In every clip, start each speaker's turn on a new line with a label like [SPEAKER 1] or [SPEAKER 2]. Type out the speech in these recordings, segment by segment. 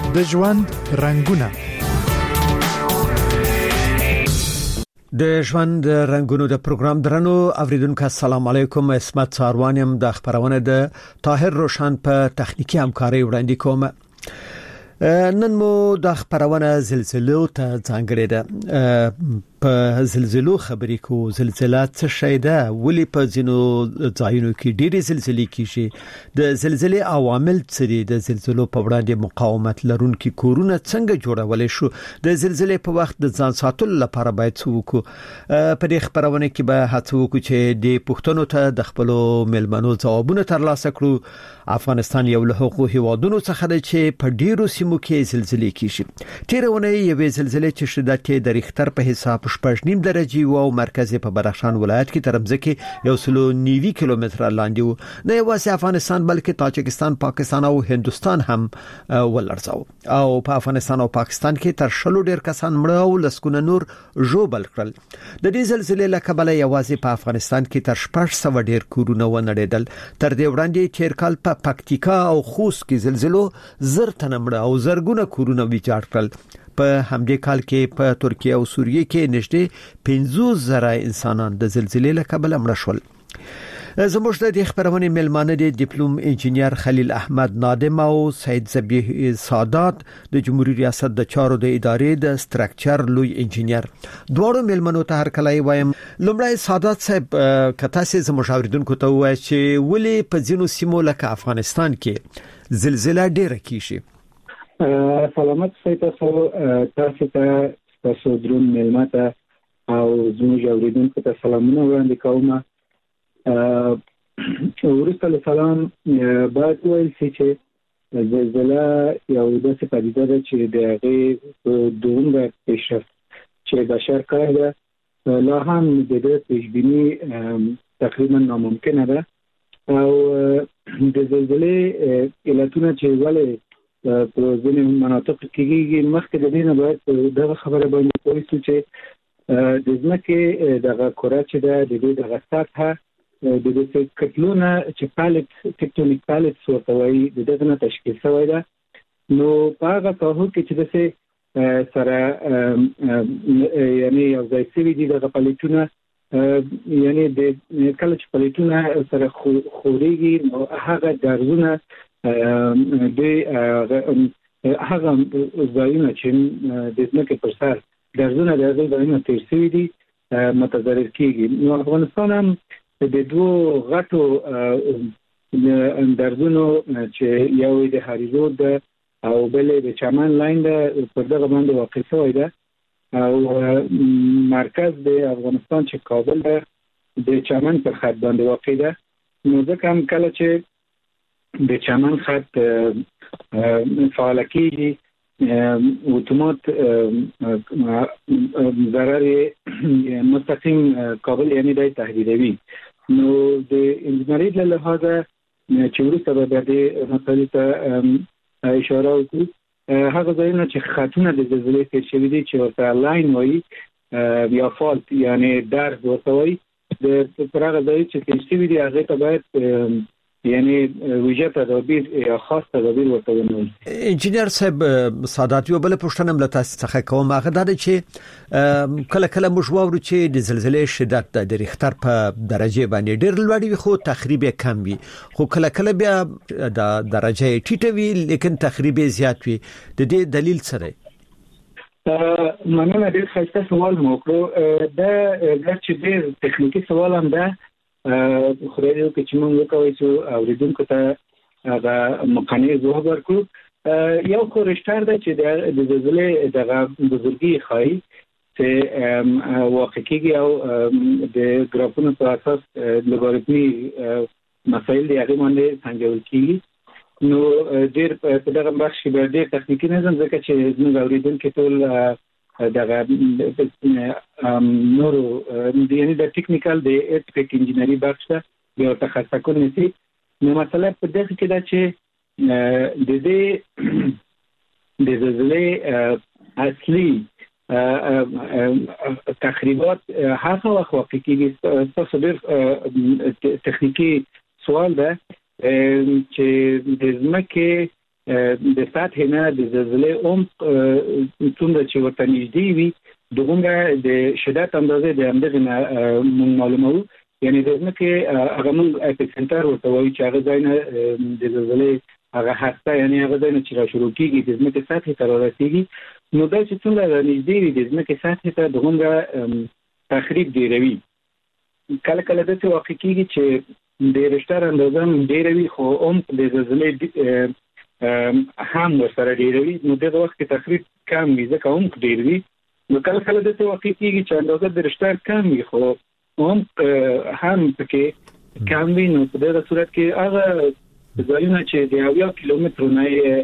[SPEAKER 1] د ژوند رنگونه د ژوند رنگونو د پروګرام درنو اوریدونکو السلام علیکم. اسمت ساروانیم د خبرونه د طاهر روشن په تخنیکی همکاري وړاندې کوم. نن مو د خبرونه زلزلو ته ځانګړې ده. په زلزلو خبرې کو زلزلہ څه شي ده، ولې په ځینو ځایونو کې ډېرې زلزلې کیږي، د زلزلې عوامل څه دي، د زلزلو په وړاندې مقاومت لرونکي کورونه څنګه جوړولای شو، د زلزلې په وخت د ځان ساتلو لپاره باید څه وکړو. په دې خبرونه کې به هڅه وکړو چې د پښتنو ته د خپل ملمنو ځوابونه ترلاسه کړو. افغانستان یو له هغو هیوادونو څخه دی چې په ډیرو سیمو کې زلزلې کیږي. تیرونه یوې زلزلې چې شدت یې د ریختر په حساب 8.9 درجه او مرکز په بدخشان ولایت کې ترمځکه 190 کیلومتره لاندې و. نه یوازې افغانستان بلکې تاجکستان، پاکستان او هندستان هم ولړزاو. او په افغانستان او پاکستان کې تر شلو ډیر کسان مړه او لسکونه نور ژوبل کړل. د دې زلزلې له کبله یوازې په افغانستان کې تر 600 ډیر کورونه ونړېدل. تر دې وړاندې تیر کال په پکتیکا او خوست کې زلزلو زر تنه مړه او زرګونه کورونه ویجاړ کړل. په همدې کال کې په ترکیه او سوریه کې نږدې 50,000 انسانان د زلزلې له کبله مړه شول. زموږ د خبرونه ملمانه دي ډیپلوم انجینیر خلیل احمد نادم او سید ذبیح سادات د جمهوریت ریاست د چارو د ادارې د سټرکچر لوی انجینیر. دواړو ملمنو ته هر کله وایم. لومړی سادات صاحب کته سي زموږ اوریدونکو ته وایي چې ولې په ځینو سیمو لکه افغانستان کې زلزلہ ډېره کیږي.
[SPEAKER 2] سلامت تاسو ته درون ملمته او زموږ اوریدونکو ته سلامونه وړاندې کوم. ورسته له سلام باید ویل شي چې زلزلہ یو داسې پدیده ده چې د هغې دومره پیشرفت چې بشر کړی ده لا هم د دې پیشبیني تقریبا ناممکنه ده. او د زلزلې علتونه چې ولې په ځینې مناطقو کې کېږي، مخکې د دې نه باید دغه خبره باندې پوه شو چې د ځمکې دغه کره چې ده د دې دغه سطحه د دې کتلونه چې پالت ټیکټونیک پالت ورته وایي د دغه نه تشکیل شوی ده. نو په هغه ساحو کې چې داسې سره یعنې یو ځای شوي دي دغه پلیټونه، یعنې د کله چې پلیټونه سره خورېږي نو هغه درزونه د هغه ځایونه چې د ځمکې پر سر درزونه د هغه ځایونه تیر شوي دي متضرر کېږي. نو افغانستان هم د دوه غټو درزونو چې یو د هریزود ده او بل د چمن لاین ده پر دغه باندې واقع شوی ده. او مرکز د افغانستان چې کابل ده د چمن پر خط باندې واقع ده. نو ځکه هم کله چې د چمن خط فعال کېږي اتومات ضرر مستقیم کابل یعنی دای تهدیدوي. نو د انجنیری له لحاظه چې وروسته به د مسایلو ته اشاره وکړو، هغه ځایونه چې خطونه د زلزلې تیر شوي دي چې ورته لاین وایي یا فالت یعنی درز ورته وایي، پر هغه ځای چې تیر شوي دي هغې ته باید یعنی ویژه تدابیر یا خاص تدابیر ورته ونیول.
[SPEAKER 1] انجینیر صاحب سادات یو بل پوښتنه مله تاسو څخه کوم، هغه دا چې کله کله موږ واورو چې د زلزلې شدت د ریختر په درجه باندې ډېر لوړ وي خو تخریب کم وي، خو کله کله بیا د درجه ټیټه وي لیکن تخریب زیات وي. د دې دلیل څه دی؟
[SPEAKER 2] مننه، ډېر ښایسته سوال مو وکړو. دا چې ډېر تخنیکي سوال هم ده، خدای دې وکړي چې موږ وکولی شو اوریدونکو ته هغه مقنع ځواب ورکړو. یو خو رشتر ده چې د زلزلې دغه بزرګي ښایي چې واقع کېږي او د ګرافونو په اساس لوګاریتمي مسایل د هغې باندې سنجول کېږي. نو ډېر په دغه بخش کې به ډېر تخنیکي نه ځم ځکه چې زموږ اوریدونکي ټول دغه نورو یعنی د ټیکنیکل د ارتفیک انجینری بخش ته یو تخصص نشي. نو مسله په دغه کې ده چې د دې د زلزلې اصلي تخریبات هغه وخت واقع کېږي. تاسو ډېر تخنیکي سوال ده چې د ځمکې د سطح نه د زلزلې عمق څومره چې ورته نږدې وي دغه د شدت اندازې د همدغه معلومو یعنی د ځمکې هغه موږ اپیسنټر ورته وایي چې هغه ځای نه د زلزلې هغه هسته یعنی هغه ځای نه چې را شروع کیږي د ځمکې سطح ته رارسیږي نو دا چې څومره نږدې وي د ځمکې سطح ته دغه تخریب ډیروي کله کله د څه واقع کیږي چې د رشتار اندازه ډیروي خو عمق د زلزلې هم ورسره ډیروي نو دغه وخت کې تخریب کم وي ځکه عمق ډیروي نو کله کله د څه واقع کیږي چې اندازه د رشتار کم وي خو عمق هم پکې کم وي نو په دغه صورت کې هغه ځایونه چې د 80 کیلومتر نه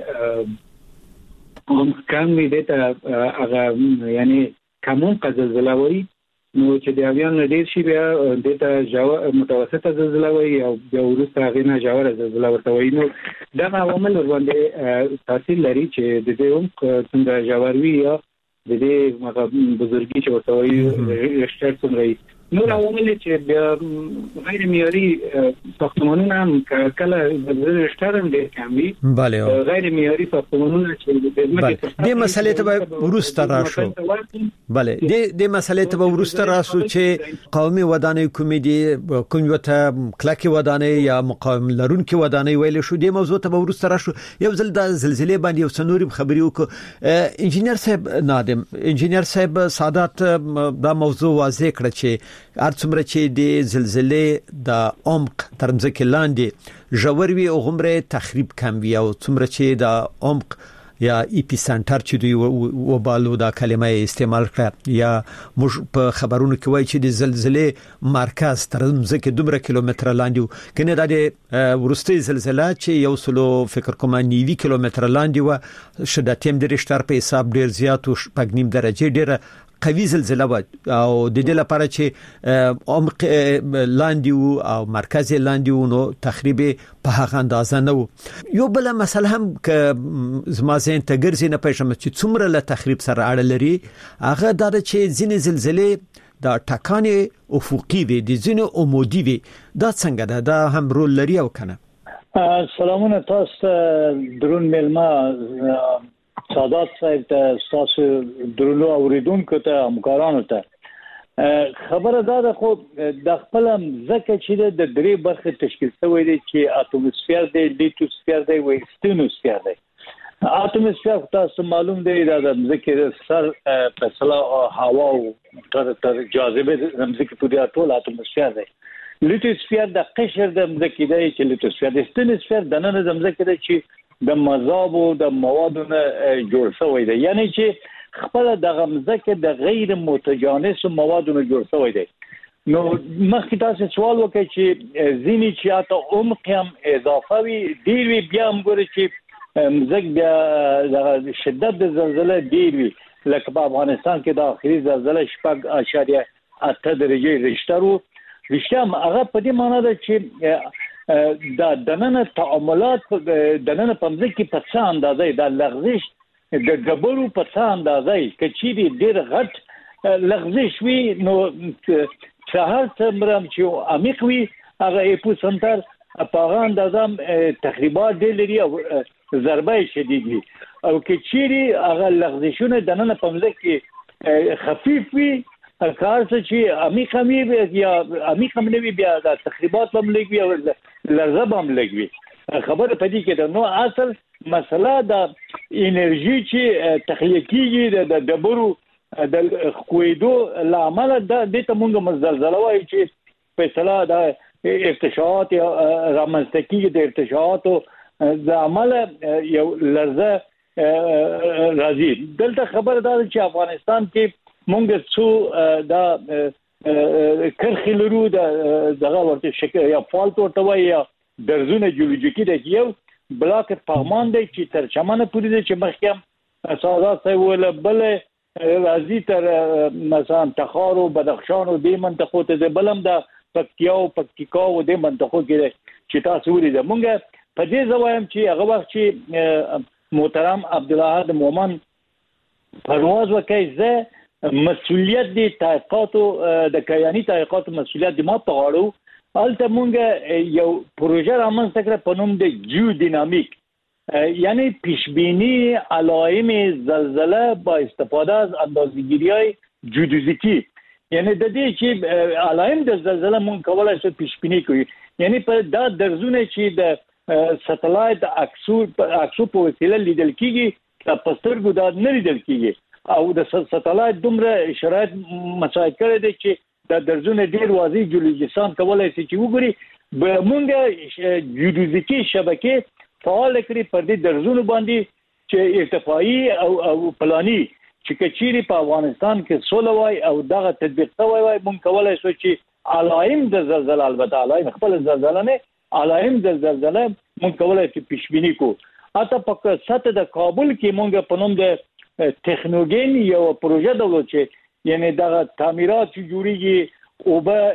[SPEAKER 2] عمق کم وي دته هغه یعنی کمون زلزله وي نو چې د اویان ډیر شي بیا دته متوسطه زلزله وي او بیا وروسته غینه جوړه زلزله ورته وي نو دا عوامل ورباندې تاثیر لري چې د دې عمق څنګه جوړوي یا د دې بزرګي چې ورته وي رشتر څنګه نور عوامل چې غیر معیاري ساختمانونه هم کله د رشترم ډیر کم وي
[SPEAKER 1] بله
[SPEAKER 2] غیر معیاري ساختمانونه چې
[SPEAKER 1] د مسلې ته ورسته راشو بله د مسلې ته ورسته راشو چې قومي ودانۍ کومې دي کوم وته کلکي ودانۍ یا مقاوم لرونکي ودانۍ ویل شو د موضوع ته ورسته راشو یو ځل د زلزلې باندې یو سنوري خبري وکړو انجینر صاحب نادم انجینر صاحب سادات دا موضوع واضح کړ چې ارڅومره چې د زلزلې د عمق ترمځکه لاندې ژور وي او غمره تخریب کم وي او څومره چې د عمق یا ایپی سنټر چې دوی وبالو دا کلمه استعمال کړه یا موږ په خبرونو کې وایي چې د زلزلې مرکز ترمځکه 2 کیلومتر لاندې کنه د ورستي زلزلہ چې یو سلو فکر کوم 9 کیلومتر لاندې و شدت هم د رشتر په حساب ډیر زیات او 5.5 درجه ډیره قوي زلزلہ و او د دې لپاره چې عمق لاندې او مرکز لاندې نو تخریب په هغه اندازه نه یو بل مسله هم ک زما زین تګرځي نه پېښم چې څومره له تخریب سره اړه لري هغه د چې ځینې زلزلې دا ټکانې افقي وي د ځینې عمودي وي دا څنګه دا هم رول لري او کنه
[SPEAKER 3] سلامونه تاسو درون ملما سادات صاحب ته تاسو درنو اوریدونکو ته همکارانو ته خبره دا خو د خپل ځکه چې د درې برخه تشکیل شوی دی چې اتموسفیر دی لیټوسفیر دی او ستونوسفیر دی اتموسفیر تاسو معلوم دی دا د ځکه سر فاصله هوا او تر جاذبه زمزکه په دې ټول اتموسفیر دی لیټوسفیر د قشر د ځکه دی چې لیټوسفیر د ستونوسفیر د نن زمزکه دی چې د مذاب او د موادو نه جوړ شوی دی یعنی چې خپل د غمزکه د غیر متجانس موادو نه جوړ شوی دی نو مخکې تاسو سوال وکړئ چې ځینی چې اته عمق هم اضافه وي ډیر وی بیا هم ګوري چې مزګ بیا د شدت د زلزلې ډیر وي لکه په افغانستان کې د اخري زلزلې 6.8 درجه رشتر وو رښتیا هغه په دې معنی ده چې دا دننه تعاملات دننه په ځکه په څه اندازې د لغزش د ډبرو په څه اندازې کچې ډېر غټ لغزش وي نو څهر څمرم چې عمیق وي هغه اپو سنټر په هغه اندازه تخریبات ډېر لري او ضربه شدید وي او کچې هغه لغزشونه دننه په ځکه خفیف وي کار څه چې عمیق وي یا عمیق هم نه وي بیا د تخریبات هم لګوي او لرزه هم لګوي خبره پدې کې ده نو اصل مسله د انرژي چې تخلیق کیږي د ډبرو د خویدو لامل د دې ته موږ مزلزله وایي چې فیصله د ارتشاعات رامنځته کیږي د ارتشاعاتو د عمل یو لرزه راځي دلته خبره ده چې افغانستان کې مونږ څو دا کرخي لرو دغه ورته شکل یا فالټ ورته وایي یا درزونه جیولوژیکي دی یو بلاک پغمان دی چې تر چمنه پورې دی چې مخکې سادات صاحب ول بل راځي تر مثلا تخار او بدخشان او دې منطقو ته بلم د پکتیا او پکتیکا او دې منطقو کې چې تاسو ولید مونږ په دې ځوایم چې هغه وخت چې محترم عبدالله مومن پرواز وکړي زه مسؤلیت دی تحقیقاتو د کیانی تحقیقاتو مسؤلیت دی ما په غاړو البته مونږ یو پروژه رامنځته کړ په نوم د جیو دینامیک یعنی پیشبینی علائم زلزله با استفاده از اندازه‌گیری‌های جیودزیکی، یعنی د دې چې علائم د زلزله مونږ کولای شو پیشبینی کوو. یعنی په دا درزونه چې د سټلایټ اکسو په وسیله لیدل کیږي په سترګو دا نه لیدل کیږي او د سټلایټ دومره شرایط مساعد کړی دی چې دا درزونه ډیر واضح جیولوژیستان کولای شي چې وګوري مونږ جیودزیکی شبکه فعال کړی پر دې درزونه باندې چې ارتفاعي او پلاني چې کچيري په افغانستان کې سول وای او دغه تطبیق شوی وای مونږ کولای شو چې علائم د زلزلې البته علائم خپل زلزلې نه علائم د زلزلې مونږ کولای شو پیشبینی کو. اته په سطح د کابل کې مونږ په نوم د تکنوګین یو پروژه درلود چې یعنی دغه تعمیرات چې جوړیږي او به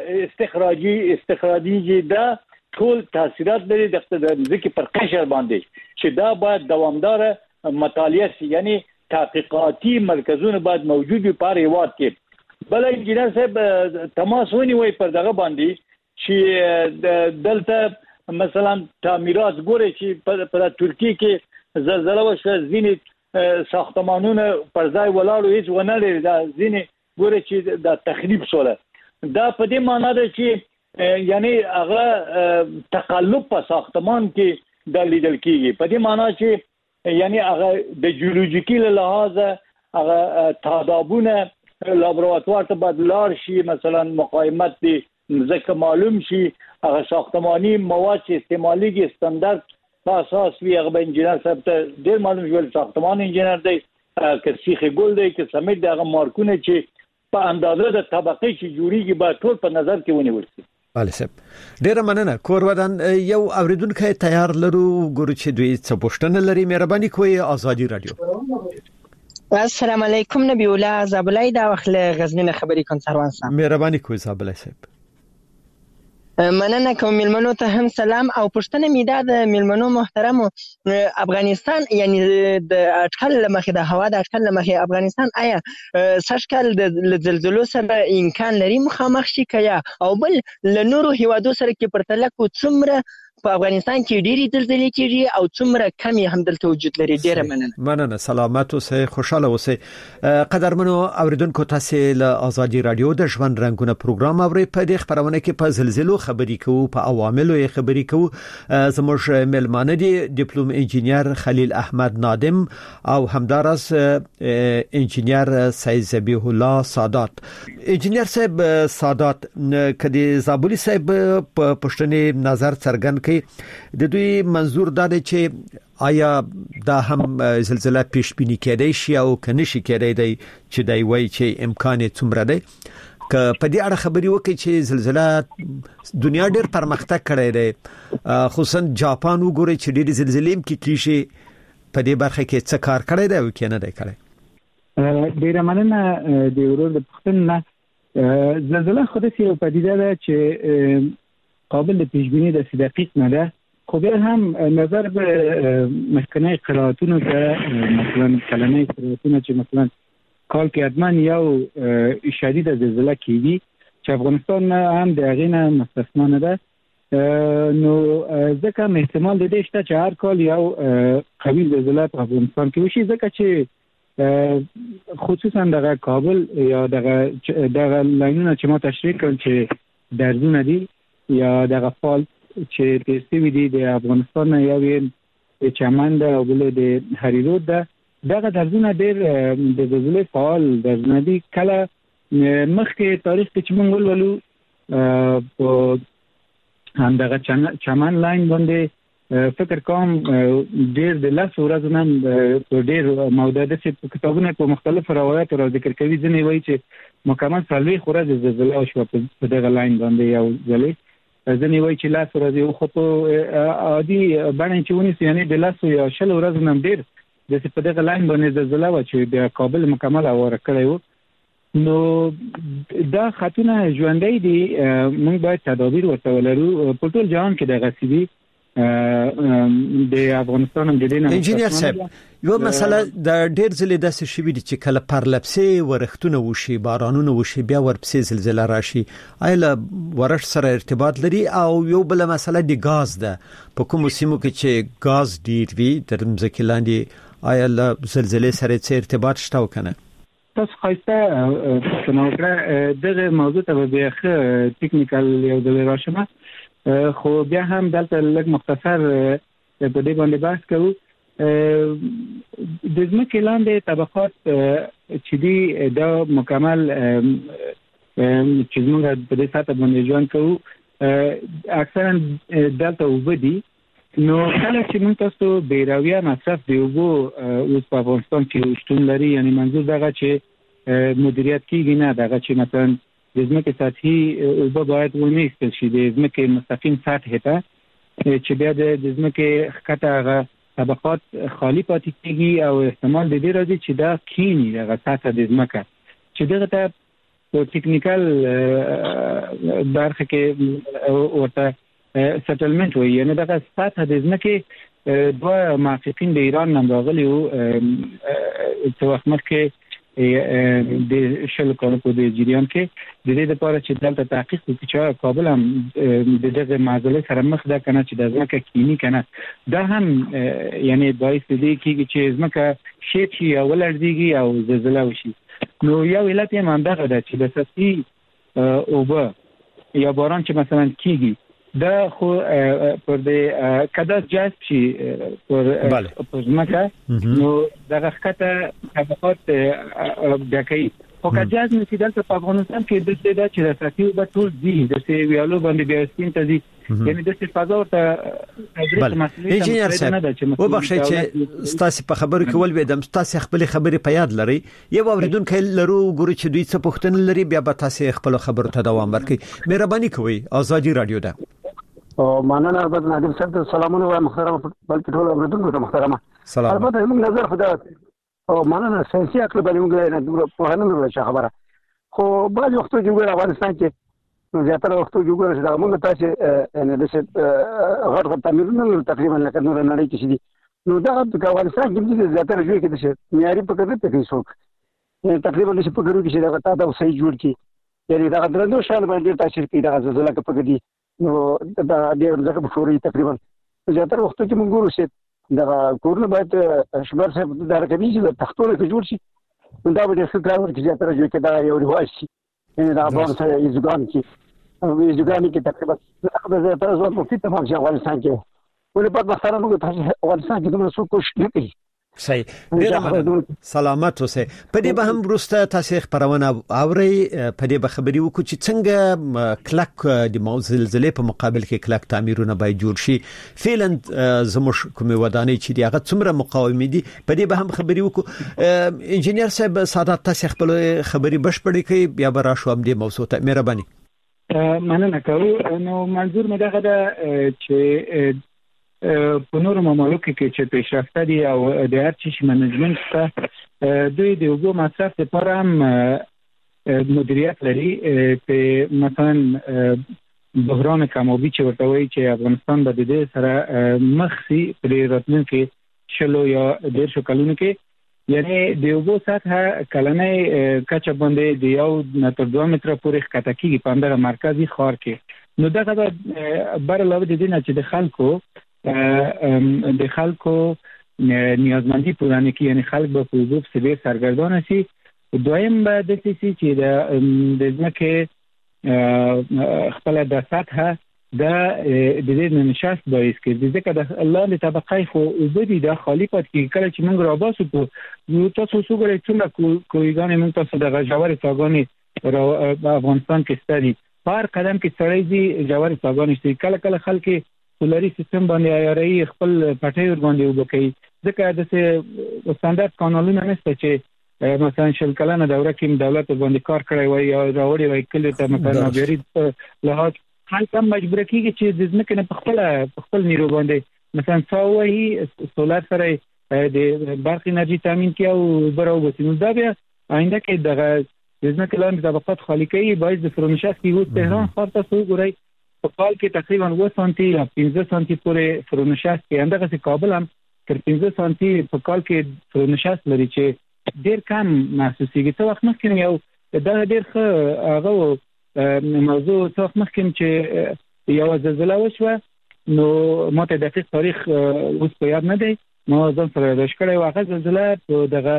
[SPEAKER 3] استخراجي دا ټول تاثیرات لري د ځکه پر قشر باندې چې دا باید دوامدار مطالعه شي، یعنی تحقیقاتي مرکزونه باید موجود وي په هیواد کې. بل انجینر صاحب تماس ونیوي پر دغه باندې چې دلته مثلا تعمیرات ګوري چې په ترکیه کې زلزلہ وشوه، ځینې ساختمانونه پر ځای ولاړو هیڅ ونه لري، دا ځینې ګوري چې دا تخریب شوله. دا په دې معنی ده چې یعنی هغه تقلب په ساختمان کې د لیدل کیږي، په دې معنی چې یعنی هغه د جیولوژیکي لحاظ هغه تادابونه لابراتوار ته بدلار شي، مثلا مقاومت دي ځکه معلوم شي، هغه ساختماني مواد چې استعماليږي استاندارد په اساس وی. هغه انجینر صاحب ته ډیر معلوم جوړ ساختمان انجینر دی که سیخ ګل دی که سمیت دغه مارکونه چې په اندازه د طبقه چې جوړیږي با ټول په نظر کې ونیول شي.
[SPEAKER 1] بله صاحب ډیره مننه. کور ودان یو اوریدونکو تیار لرو ګورو چې دوی څه پوښتنه لري. مهرباني کوئ آزادی رادیو.
[SPEAKER 4] السلام علیکم نبی الله زابلای دا وخت غزنین خبري کوم سروان صاحب.
[SPEAKER 1] مهرباني کوئ زابلای صاحب.
[SPEAKER 4] مننه کوم ملمنو ته هم سلام او پښتنه میدا د ملمنو محترم افغانستان یعنی د اټکل لمخې د هوا د اټکل لمخې افغانستان آیا سشکل د زلزلو سره امکان لري مخامخ شي کیا او بل لنورو هیوادو سره کې پرتله کو څومره په افغانستان کې ډېری زلزلې کېږي او څومره کمی هم دلته وجود لري. ډیره
[SPEAKER 1] مننه. سلامت اوسئ، خوشاله اوسئ. قدرمنو اوریدونکو تاسو له آزادی رادیو د ژوند رنگونه پروګرام اورئ. په دې خبرونه کې په زلزلو خبرې کوو، په عواملو یې خبرې کوو. زموږ ملمانه دي ډیپلوم انجینیر خلیل احمد نادم او همدارس انجینیر سید ذبیح الله سادات. انجینیر صاحب سادات کدي زابلی صاحب په پښتني نظر څرګند د دوی منظور دا دی چې آیا دا هم زلزلہ پیش بینی کېدای شي او کنه شي کېدای دی چې دای وای چې امکان څومره دی که په دې اړه خبري وکړي چې زلزلہ دنیا ډېر پرمختګ کړی دی، خصوصا جاپان وګوري چې ډېر زلزلې هم کیږي، په دې برخه کې څه کار کړی دی او کنه دی کړی.
[SPEAKER 2] ډېر مننه د ورور د پښتنه. زلزلہ خو د یو پدیده ده چې قابل پیشبینی د دقیق نه ده، خو بیا هم نظر به مخکنی قرائتونو ته مثلا کلمه قرائتونو چې مثلا کال کې ادمان یو شدید زلزله کیږي چې افغانستان هم د هغې نه مستثنا نه ده، نو ځکه احتمال د دې شته چې هر کال یو قوي زلزله په افغانستان کې وشي، ځکه چې خصوصا دغه کابل یا دغه لاینونه چې ما تشریح کړل چې درزونه دي یا دغه فال چې د سوي دي د افغانستان یو چمن ده او بل د هریرود ده، دغه درزونه ډېر د زلزلې فعال درزونه دي. کله مخکې تاریخ کې چې موږ ولولو په همدغه چمن لاین باندې فکر کوم ډېر د لاس ورځ نن ډېر موده چې کتابونه په مختلفو روایتو را ذکر کوي، ځینې وایي چې مکمل څلوېښت ورځې زلزله وشوه په دغه لاین باندې یو ځلې، ځینې وایي چې لاس ورځې خو په عادي بڼه چې ونیسو یعنې د لاسو یا شل ورځو نه ډېر داسې په دغه لاین باندې زلزله وه چې د کابل مکمل اواره کړی و. نو دا خطونه ژوندی دي، موږ باید تدابیر ورته ولرو. په ټول جهان کې دغسې دي، د افغانستان هم د دې نه
[SPEAKER 1] انجینیر صاحب یو مسله د ډېر ځلې داسې شوي دي چې کله پرلپسې ورښتونه وشي بارانونه وشي بیا ورپسې زلزلہ راشي آیا ورښت سره ارتباط لري او یو بل مسله د غاز ده په کوم سیمو کې چې غاز ډیر وي د ځمکې لاندې آیا له زلزلې سره څه ارتباط شته او کنه
[SPEAKER 2] تاسو خاصه څنګه دغه موضوع ته به ټیکنیکل یو د راشمه خو بیا هم دلته لږ مختصر په دې باندې بحث کوو د ځمکې لاندې طبقات چې دي دا مکمل چې موږ په دې ساته باندې ژوند کوو اکثرا دلته وبدي نو کله چې موږ تاسو بیراویه مصرف دی وګو اوس په افغانستان کې شتون لري یعنی منظور دغه چې مدیریت کیږي نه دغه چې مثلا د ځمکې سطحي اوبه باید ونیستل شي د ځمکې مستقیم سطح ته چې بیا د ځمکې ښکته طبقات خالی پاتې کیږي او احتمال د دې راځي چې دا کینی دغه سطح د ځمکه چې دغه ته په ټیکنیکل برخه کې ورته سټلمنت وي یعنی دغه سطح د ځمکې دوه محققین د ایران نن راغلي وو څو وخت مخکې د شل کالو په جریان کې د دې لپاره چې دلته تحقیق وکړي چې کابل هم د دغه معضلې سره مخ ده کنه چې د ځمکې کینی کنه دا هم یعنی باعث دی چې ځمکه شي او ولړزيږي او زلزلہ وشي نو یو علت یې مندغه ده چې د سطحي اوبه یا باران چې مثلا کیږي دا خو پر دې کدا جذب شي پر ځمکه نو دغه ښکته طبقات ډکې خو که جذب نشي دلته په افغانستان کې د دې چې د ساتي او ټول دي د ویالو باندې بیا سپین ته دي یعنی د څه فضا ته تدریس مسلې
[SPEAKER 1] انجینیر صاحب وبخښئ چې ستاسو په خبرو کې ولویدم تاسو خپل خبرې په یاد لري یو اوریدونکو لرو ګوري چې دوی څه پوښتنه لري بیا به تاسو خپل خبرو ته دوام ورکړئ مهرباني کوئ ازادي رادیو ده
[SPEAKER 5] او مننه البته نادر صاحب سلامونه و محترم بلکې ټول اوریدونکو ته محترمه
[SPEAKER 1] سلام
[SPEAKER 5] البته موږ نظر خدا او مننه سنسي عقل باندې موږ نه په هنه ورته خبره خو بعض وختو چې ګور افغانستان کې نو زیاتره وختو چې ګور چې موږ تاسو نه د څه غړ تعمیرونه تقریبا لکه نور نه لري چې دي نو دا په افغانستان کې زیاتره جوړ کې د معیاري په کده کې څوک تقریبا چې په ګورو کې دا تا صحیح جوړ کی یعنی دا درنو شان باندې تاثیر کوي دا زلزلہ کې پکې دي نو دا ډېر ځکه په شوري تقریبا زیاتره وخت کې موږ ګورو چې دا کورونه باید شمار صاحب دا راکوي چې تختونه کې جوړ شي دا به څه کار ورته زیاتره جوړ کې دا یو رواج شي یعنی دا باندې سره ایزګان کې تقریبا دا زیاتره ځوان په فیته باندې افغانستان کې ولې په مثلا موږ تاسو افغانستان کې دومره څه کوشش نه کوي
[SPEAKER 1] صحیح سلامت اوسه په دې به هم وروسته تاسو خبرونه اوري په دې به خبري وکړو چې څنګه کلک د زلزلې په مقابل کې کلک تعمیرونه باید جوړ شي فعلا زموږ کومه ودانۍ چې دی هغه څومره مقاومه دي په دې به هم خبري وکړو انجینیر صاحب ساده تاسو خپل خبري بشپړی کوي بیا به راشو هم دې موضوع ته مهرباني
[SPEAKER 2] مننه کوم نو منظور مې دغه ده چې په نورو ممالکو کې چې پیشرفته دي او د هر چیز منیجمنت ته دوی د اوبو مصرف لپاره هم مدیریت لري په مثلا بحران کمابی چې ورته وایي چې افغانستان به د دې سره مخ شي په راتلونکي شلو یا 1.5 کلونو کې یعنی د اوبو سطح کلنۍ کچه باندې د 1.2 متره پورې ښکته کیږي په همدغه مرکزي ښار کې نو دغه بر علاوه د دې نه چې د خلکو نیازمندی پوره کی یعنی خلک به په وګړو سره سرګردان شي دویم به د سې چې د ځمکې خپل د سطح د دې نشاست باعث کړي ځکه د الله له طبقه خو وبدي د خالی پات کې کله چې موږ را باسو په یو تاسو وګورئ څومره کویګانې موږ تاسو د غجاوري ساګانې افغانستان کې ستړي بار قدم کې سړی دي جواري ساګانې شي کله خلک سولري سیستم باندې عیاري خپل پټي ور باندې وبکي ځکه د ستاندرد قانونونه نشته چې مثلا شل کلنه دوره کې دولت باندې کار کړی وي یا راوړي وي کله ته مثلا بیري لهات خلک هم مجبور کیږي چې د ځمکې نه خپل نیرو باندې مثلا څاوي سولر سره د برق انرژي تامین کوي او برو بسینو دا بیا آینده کې دغه ځمکې لاندې طبقات خالی کوي باعث د فرونشات کې و تهران ښار ته وګورئ په کال کې تقریبا 2 سانتي یا 15 سانتي پورې فرونشست کې اندغه کابل هم تر 15 سانتي په کال کې فرونشست لري چې ډیر کم محسوسيږي. څو وخت مخکې یو دا ډیر ښه هغه موضوع څو وخت مخکې چې یو زلزلہ وشوه نو ماته دقیق تاریخ اوس په یاد نه دی، ما ځان سره یاداش کړی واقع زلزلہ په دغه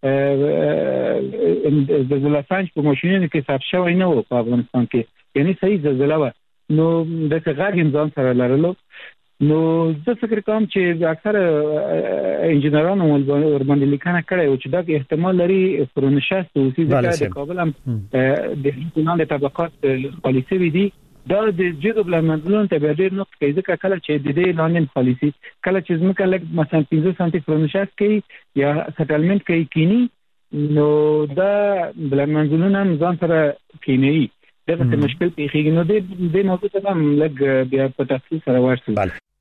[SPEAKER 2] زلزلہ سنج په ماشینونو کې ثبت شوی نه و په افغانستان کې، یعنی صحیح زلزلہ و. نو د څنګه ځان سره لرلو نو زه فکر کوم چې اکثر انجنیرانو ورباندې لیکنه کړې او چې دا احتمال لري فرونشست او سیزه د کابل هم د هیڅ طبقات پالیسي دي دا د جګو بلمنځلون ته به ډیر نقص کوي ځکه کله چې د دې لاندې پالیسي کله چې زموږ لګ مثلا 15 سانتي فرونشست کوي یا سټلمنت کوي کینی نو دا بلمنځلون هم ځان سره کینی دغه څه مشکل پیښیږي. نو د موضوع ته هم لګ بیا په تفصیل سره ورسېږو.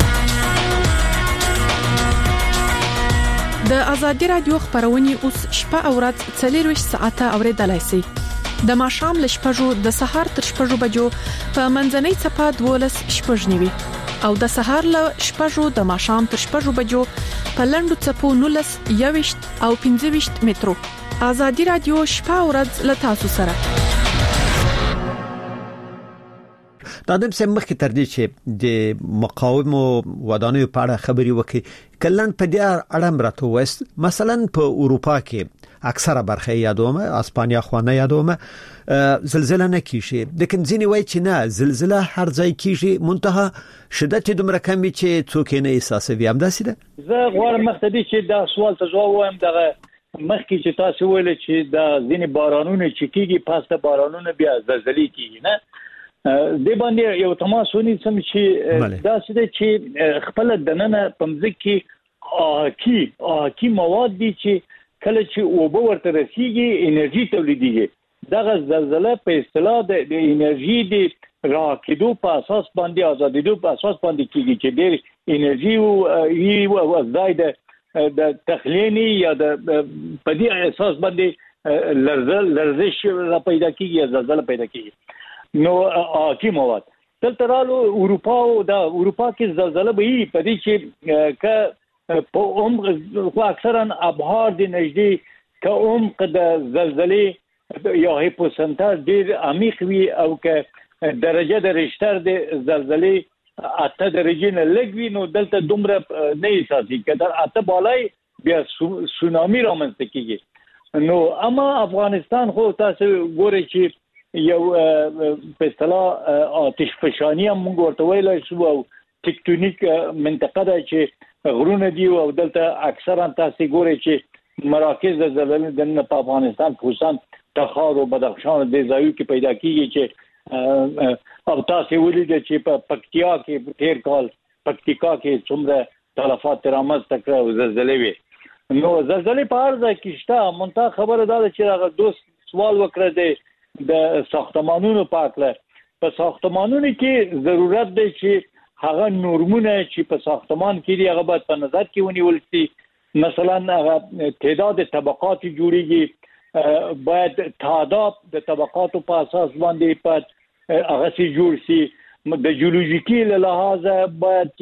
[SPEAKER 6] د ازادي رادیو خبرونه اوس شپه او ورځ 24 ساعته اوریدلای شئ. د ماښام ل شپږو د سهار تر شپږو بجو په منځنۍ صفه 12 شپږنیوي او د سهار ل شپږو د ماښام تر شپږو بجو په لندو صفو 19 21 او 25 مترو. ازادي رادیو شپه او ورځ ل تاسو سره.
[SPEAKER 1] دا د سمخ کې تر دې چې د مقاومو ودانیو په اړه خبري وکړي کلن په دې اړه راته وست مثلا په اروپا کې اکثره برخه یادومه اسپانیا خوانه یادومه زلزلہ نه کیږي لیکن ځینی وایي چې نه زلزلہ هر ځای کیږي منتها شدت دومره کمی چې څوک نه احساسوي. هم داسې ده.
[SPEAKER 3] زه غواړم مخکې چې دا سوال ته جواب وایم. دغه مخکې چې تاسو ویل چې دا ځینی بارانونه چې کیږي پس د بارانونه بیا زلزلې کیږي نه د باندې یو تماس ونی سم چې دا څه چې خپل دننه پمځ کې کی مواد دي چې کله چې او به ورته رسیږي انرژي تولیديږي. دغه زلزلہ په اصطلاح د انرژي د راکېدو په اساس باندې آزادېدو په اساس باندې کیږي چې ډېر انرژي او زائد د تخلینی یا د پدې اساس باندې لرزش را پیدا کیږي یا زلزلہ پیدا کیږي. نو کی مواد تلترالو اروپا او د اروپا کې زلزلہ به پدې چې ک په عمق اکثرا ابهار د نږدې ک عمق د زلزلې یا هیپوسنتر ډیر عمیق وي او ک درجه د رشتر د زلزلې اته درجه نه لګوي نو دلته دومره نه احساسي کړه اته بالای بیا سونامي رامنځته کیږي. نو اما افغانستان خو تاسو ګورئ چې یو په اصطلاح آتش فشانی هم موږ ورته ویلای شو او ټیکټونیک منطقه ده چې غرونه دي او دلته اکثرا تاسو ګورئ چې مراکز د زلزلې د افغانستان خصوصا تخار او بدخشان د ځایو کې پیدا کیږي چې او تاسو ولید چې په پکتیا کې تیر کال پکتیکا کې څومره تلفات رامز تکړه او زلزلې وي. نو زلزلې په ارزه کې شته منتها خبره ده چې هغه دوست سوال وکړه دی د ساختمانونو په اړه. په ساختمانونو کې ضرورت دی چې هغه نورمونه چې په ساختمان کې دی هغه باید په نظر کې ونیول شي. مثلا هغه تعداد طبقات جوړیږي باید تعداد د طبقاتو په اساس باندې په هغه سي جوړ شي. د جیولوژیکي لحاظه باید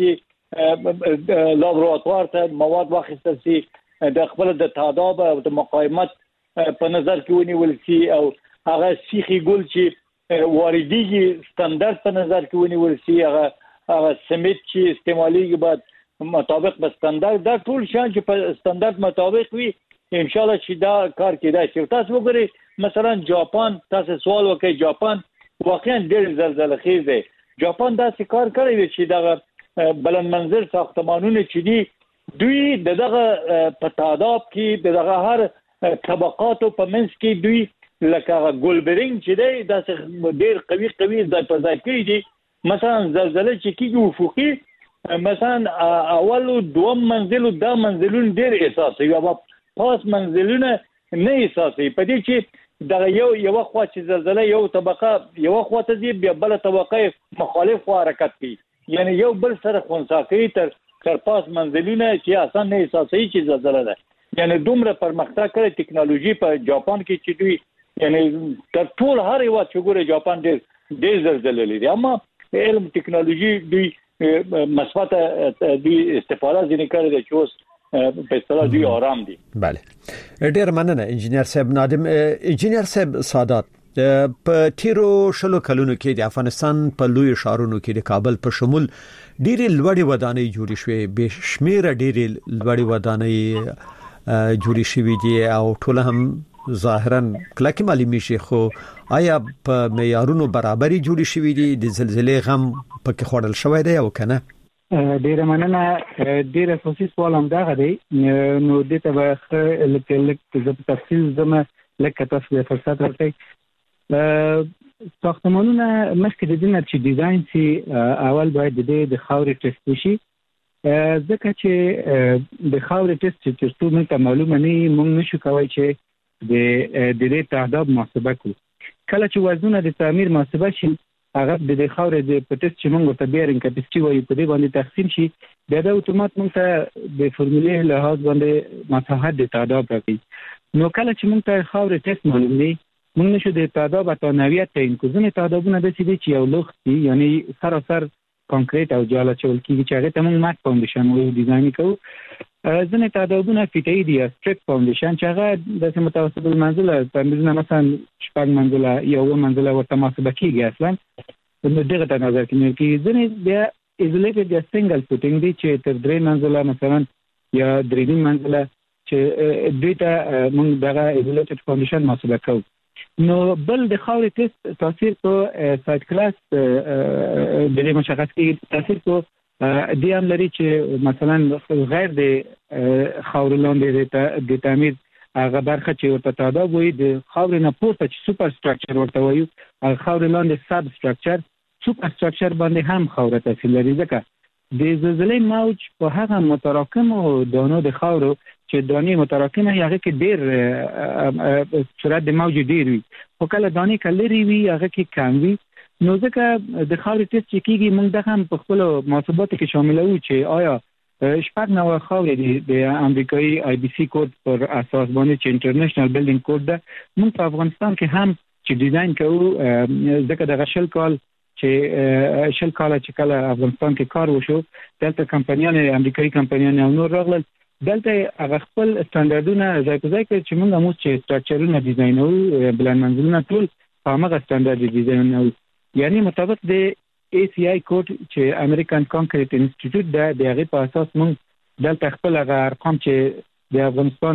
[SPEAKER 3] چې لابراتوار ته مواد واخیستل شي د خپل د تعداد او د مقاومت په نظر کې ونیول شي او هغه سیخي ګل چې واردېږي ستاندرد په نظر کې ونیول شي. هغه سمیت چې استعماليږي باید مطابق به ستاندرد دا ټول شان چې په ستاندرد مطابق وي ان شاء الله چې دا کار کېدای شي. تاسو وګورئ مثلا جاپان تاسو سوال وکړئ جاپان واقعا ډېر زلزلہ خیز دی. جاپان دا څه کار کړی دی چې دغه بلند منزل ساختمانونه چې دي دوی دغه په تعداد کې دغه هر طبقاتو په منځ کې دوی لکه ګولبرینګ چې دی دا ډېر قوي ځای په ځای کړی دي. مثلا زلزلہ چې کیږي افقي مثلا اول دوم منزل او دا منزلون ډېر احساسي او پاس منزلونه نه احساسي. په دې چې دا یو خوا چې زلزلہ یو طبقه یو خوا ته دی بیا بل طبقه مخالف خوا حرکت کوي یعنی یو بل سره خنثی کوي تر پاس منزلونه چې اسان نه احساسي چې زلزلہ ده. یعنی دومره پرمختګ کړی ټکنالوژي په جاپان کې چې دوی یعنی تر ټول هر یو چې ګوره جاپان ډېر زلزلې لري. اما علم ټکنالوژي دوی مثبت دوی استفاده ځنې کړی چې اوس په اصطلاح دوی آرام دي.
[SPEAKER 1] بله ډیر مننه انجینر صاحب نادم. انجینر صاحب سادات په تیرو شلو کلونو کې د افغانستان په لوی ښارونو کې د کابل په شمول ډېرې لوړې ودانۍ جوړې شوې، به شمېره ډېرې لوړې ودانۍ جوړې شوې دي او ټول هم ظاهرا کلکه معلومي شي، خو آیا په معیارونو برابرۍ جوړې شوې دي؟ د زلزلې غم پکې خوړل شوی دی او کنه؟
[SPEAKER 2] ډیر مننه. ډیر اساسي سوال هم دا غدي نو د ته به لکه د تفصیل زما لکه تاسو د فرصت ورکړئ. ساختمانونه مخکې د دې نه چې ډیزاین سي اول باید د خاورې ټیسټ وشي، ځکه چې د خاورې ټیسټ چې څو موږ ته معلومه نه موږ نشو کولی چې د دې تعداد محاسبه کړو. کله چې وزنونه د تعمیر محاسبه شي هغه د خاورې د پټیسټ چې موږ ته بیرینګ کپاسټي وایي په دې باندې تقسیم شي، بیا د اتومات موږ ته د فرمولې لحاظ باندې مساحت د تعداد راکړي. نو کله چې موږ ته خاورې ټیسټ معلوم وي موږ نشو د تعداد او نوعیت تعیین کوو. ځینې تعدادونه داسې دي چې یو لوخت دي، یعنی سراسر کانکریټ او جاله چول کیږي چې هغه ته موږ مات فاونډیشن وایو ډیزاین کوو. ځینې تعدادونه فیټي دي یا سټریټ فاونډیشن چې هغه د متوسط المنزله تعمیرونه مثلا 6 منزله یا 1 منزله ورته محاسبه کیږي اصلا نو دغه ته نظر کې کیږي. ځینې بیا ایزولیټډ یا سنگل فوټینګ دي چې تر 3 منزله مثلا یا 3 منزله چې دوی ته موږ دغه ایزولیټډ فاونډیشن محاسبه کوو. نو بل د خاورې ټیسټ تاثیر په سایت کلاس د دې مشخص کې تاثیر په دې هم لري چې مثلا غیر د خاورې لاندې د تعمیر هغه برخه چې ورته تعداد وي د خاورې نه پورته چې سوپر سټراکچر ورته وایو، هغه خاورې لاندې سب سټراکچر سوپر سټراکچر باندې هم خاورې تاثیر لري، ځکه د زلزلې موج په هغه متراکمو دانو د خاورو چې دانې متراکمه هغه کې ډېر سرعت د موج ډېر وي، خو کله دانې کلري وي هغه کې کم وي. نو ځکه د خاورې ټیسټ چې کیږي موږ دغه هم په خپل محاسباتو کې شاملوو چې آیا 9 خاورې د امریکایي آی بي سي کود پر اساس باندې چې انټرنیشنل بلډینګ کود ده موږ په افغانستان کې هم چې ډیزاین کوو، ځکه دغه شل کال چې کله افغانستان کې کار وشو دلته کمپنیان امریکایي کمپنیان او نور راغلل، دلته هغه خپل سټانډرډونه ځای په ځای کړ چې موږ هم چې سټراکچرونه ډیزاینوو بلند منزلونه ټول په هغه سټانډرډ ډیزاینوو، یعنی مطابق د اي سي آی کوډ چې امریکن کانکریټ انسټیټیوټ ده د هغه په اساس موږ دلته خپل هغه ارقام چې د افغانستان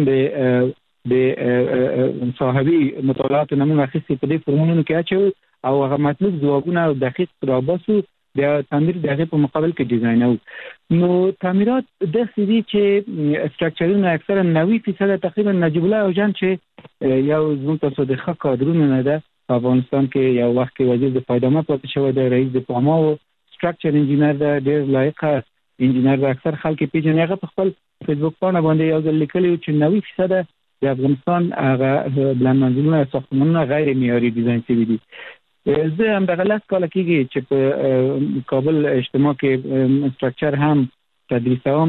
[SPEAKER 2] د صاحبي مطالعاتو نه موږ اخیستي په دې فرمولونو کې اچو او هغه مطلوب ځوابونه او دقیق راباسو د تعمیر دغه په مقابل کې ډیزاینو. نو تعمیرات د سړي چې سټراکچرونه اکثرا 90% تقریبا نجیب الله او جان چې یو زموږ تاسو د ښه کادرونه نه ده افغانستان کې یو وخت کې وزیر د پایدامه پاتې شوی دی، رئیس د پاما او سټراکچر انجینر ده، ډېر لایق انجینر ده، اکثر خلک پیژني. هغه په خپل فیسبوک باندې باندې یو ځل لیکلی چې 90% د افغانستان هغه بلند منزلونه ساختمانونه غیر معیاري ډیزاین شوي دي. زه هم دغه لاس کال کېږي چې په کابل اجتماع کې سټراکچر هم تدریسوم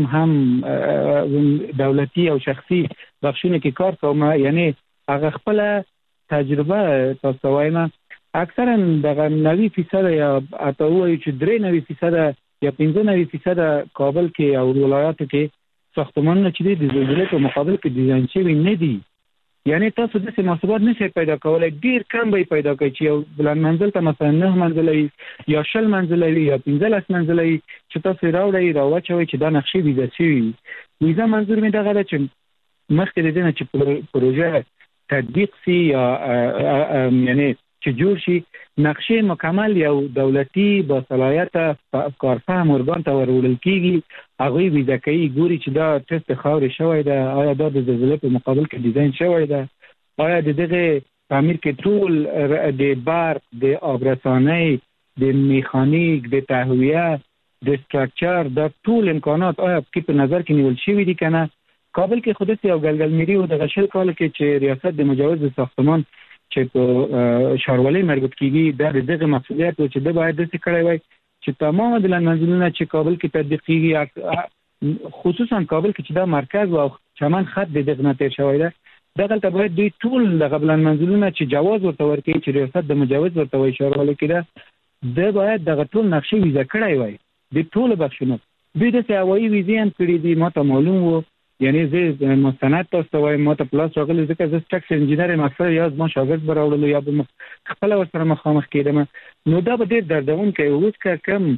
[SPEAKER 2] هم دولتي او شخصي بخشونه کې کار کوم، یعنی هغه خپل تجربه تاسو وایم اکثرا دغه 90% یا اته وایي چې 93% یا 95% کابل کې او ولایاتو کې ساختمانونه چې د زلزلې په مقابل کې ډیزاین شوي نه دي، یعنی تاسو د محاسبات نشئ پیدا کولای، ډیر کم به پیدا کوئ چې یو بلند منزل ته مثلا 9 منزله یا 10 منزله یا 15 منزله چې تاسو راوړئ چې دا نقشې ویزه شي. ویزه منظور می دغه چې مخکې د دې نه چې پروژه تطبیق سي یا یعنی چې جوړ شي نقشې مکمل یو دولتي با صلاحیت کارفهم ارګان ته ورول کیږي، هغه ویزه کوي ګوري چې دا ټیسټ خاورې شوی ده، آیا دا د زلزلې په مقابل کې ډیزاین شوی ده، آیا د دغه تعمیر کې ټول د برق د آبرسانۍ د میخانیک د تهویه د سټراکچر د ټول امکانات آیا په نظر کې نیول شوی دي کنه. کابل کې خودت یو ګلګل میری او د غشل کال کې چې ریاست د مجوز ساختمان چې په شاروالۍ مربوط کیږي دغه مسؤلیت چې د باید د کړی وای چې تمام د منزلونه چې کابل کې تطبیق کیږي، خصوصا کابل کې چې دا مرکز او چمن خط د دغه نتیر شوی ده، دغه ته باید دوی ټول د قبل منزلونه چې جواز ورته ورکړي چې ریاست د مجوز ورته وای شاروالۍ کې ده د باید د ټول نقشې ویزه کړای وای د ټول بخښنه دوی د هوایي ویزې هم کړې دي ماته معلوم وو یعنی زه مستند تاسو وایم ماته پلاس راغلی ځکه زه ټکس انجینر یم اکثر یا ما شاګرد براوړل یا به خپل سره مخامخ کېدم نو دا به ډېر دردونکی اوس که کم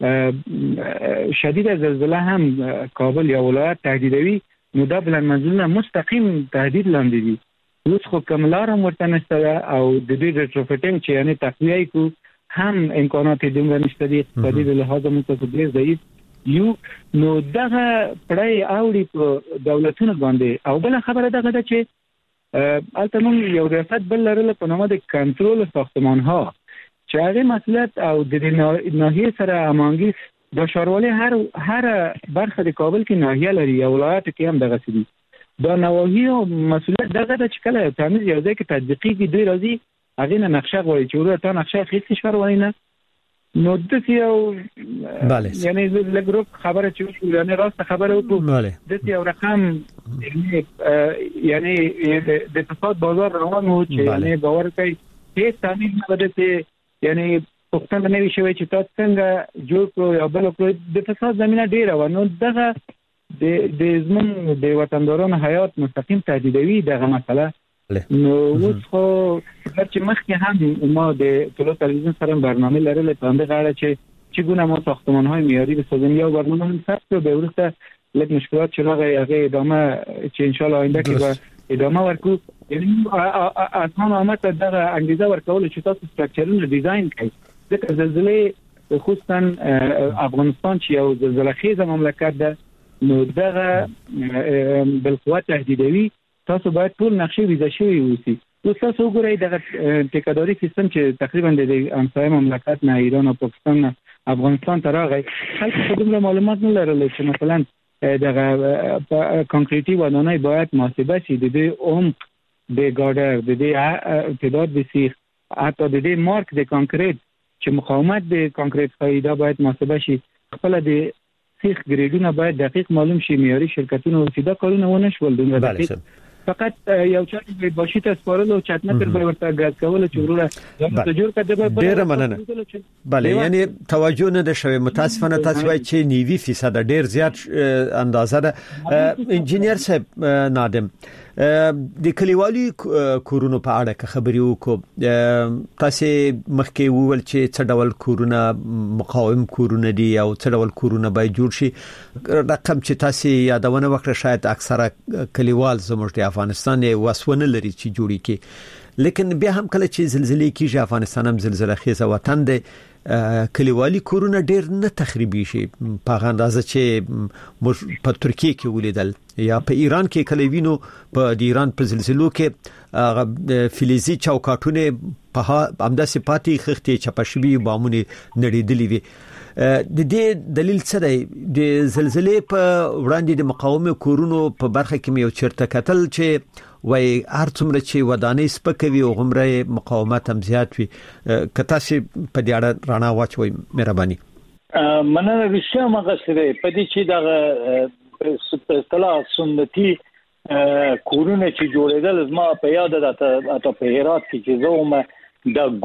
[SPEAKER 2] شدید زلزله هم کابل یا ولایت تهدیدوي نو دا بلندمنزلونه مستقیم تهدید لاندې دي اوس خو کوم لار هم ورته نشته او د دې ریټروفیټینګ چې یعنی تقویه کو هم امکانات دومره نشته دي اقتصادي له لحاظه موږ ډېر ضعیف یو نو دغه پړای اوړي په دولتونو باندې او بل خبره دغه ده چې البته یو ریاست بل لرله په نامه د کنټرول ساختمان‌ها چې هغه مسئولیت او د ناحیه سره امانګي د ښاروالۍ هر برخه د کابل کې ناحیه لري او ولایت کې هم دغه سدي دا نواحی او مسئولیت دغه د چکله تمیز یو ځای کې تطبیقي کې دوی راځي هغه نه نقشه غوړي چې ورته نقشه خېټ ښاروالۍ نه نو د یو
[SPEAKER 1] بله
[SPEAKER 2] یعنی لګرو خبره چې یعنی راست خبره وکړو د یو رقم یعنی د اقتصاد بازار روان وو چې یعنی باور کوي هیڅ تعمیل نه بده یعنی پښتون نه وی شوی چې تاسو څنګه جوړ کړو یا بل کړو د فساد زمينه ډیره و نو دغه د زمون د وطندارانو حیات مستقیم تهدیدوي دغه مسله نو اوس خو چې مخکې هم ما د ټولو تلویزیون سره برنامه لرله په همدغه اړه چې چگونه ما ساختمان‌های معیاری بسازیم یا برنامه هم ثبت و به ورسته لږ مشکلات چې هغه ادامه چې ان شاء الله آینده کې به ادامه ورکو یعنی اصلا آمد دغه انګیزه ورکول چې تاسو استراکچرونه ډیزاین کړئ ځکه زلزلې خصوصا افغانستان چې یو زلزله خیز مملکت ده نو دغه بالقوه تهدیدوي تاسو باید ټول نقشې ویزه شوی اوسئ تاسو وګورئ دغه ټیکاداري سیستم چې تقریبا د همسایه مملکت نه ایران او پاکستان نه افغانستان ته راغی خلک په دومره معلومات نه لرل چې مثلا دغه کانکریټي ودانۍ باید محاسبه شي د دې عمق د ګاډر د دې تعداد د سیخ حتی د دې مارک د کانکریټ چې مقاومت د کانکریټ قاعده باید محاسبه شي خپل د سیخ ګریډونه باید دقیق معلوم شي معیاري شرکتونه او سیده کارونه ونه شول دومره دقیق فقط یو چا به باشي ته سپارل او چتنه به ورته غاز کول چې وروره جوړ کړه
[SPEAKER 1] ډیر مننه بله یعنی توجه نه ده شوی متاسفانه تاسو وایي چې 90% ډیر زیات اندازه ده انجینیر صاحب نادم د کلیوالي کورونو په اړه که خبري وکړو تاسو مخکې وول چې څه ډول کورونه مقاوم کورونه دي او څه ډول کورونه باید جوړ شي رقم چې تاسو یادونه وکړه شاید اکثره کلیوال زموږ د افغانستان وسونه لري چې جوړی کی لیکن بیا هم کله چې زلزلې کیږي افغانستان هم زلزلہ خیزه وطن دی کلیوالي کورونه ډیر نه تخریبي شي په اندازه چې په ترکیه کې ولیدل یا په ایران کې کله وینو په ایران په زلزلو کې فلزي چوکاټونه په همداسې پاتې خختې چپشبي بامونه نړیدلې وي د دې دلیل څه دی د زلزلې په وړاندې د مقاومه کورونو په برخه کې یو چرته کتل چې وای هر څومره چې ودانې سپکوي او غمره مقاومت هم زیات وي کته سي په دې اړه رانا واچوي مهرباني
[SPEAKER 3] مننه رښتیا مغسره په دې چې دا په اصطلاح سنتي کورونه چې جوړېدل زما په یاد ده ته په هرات کې چې زوم د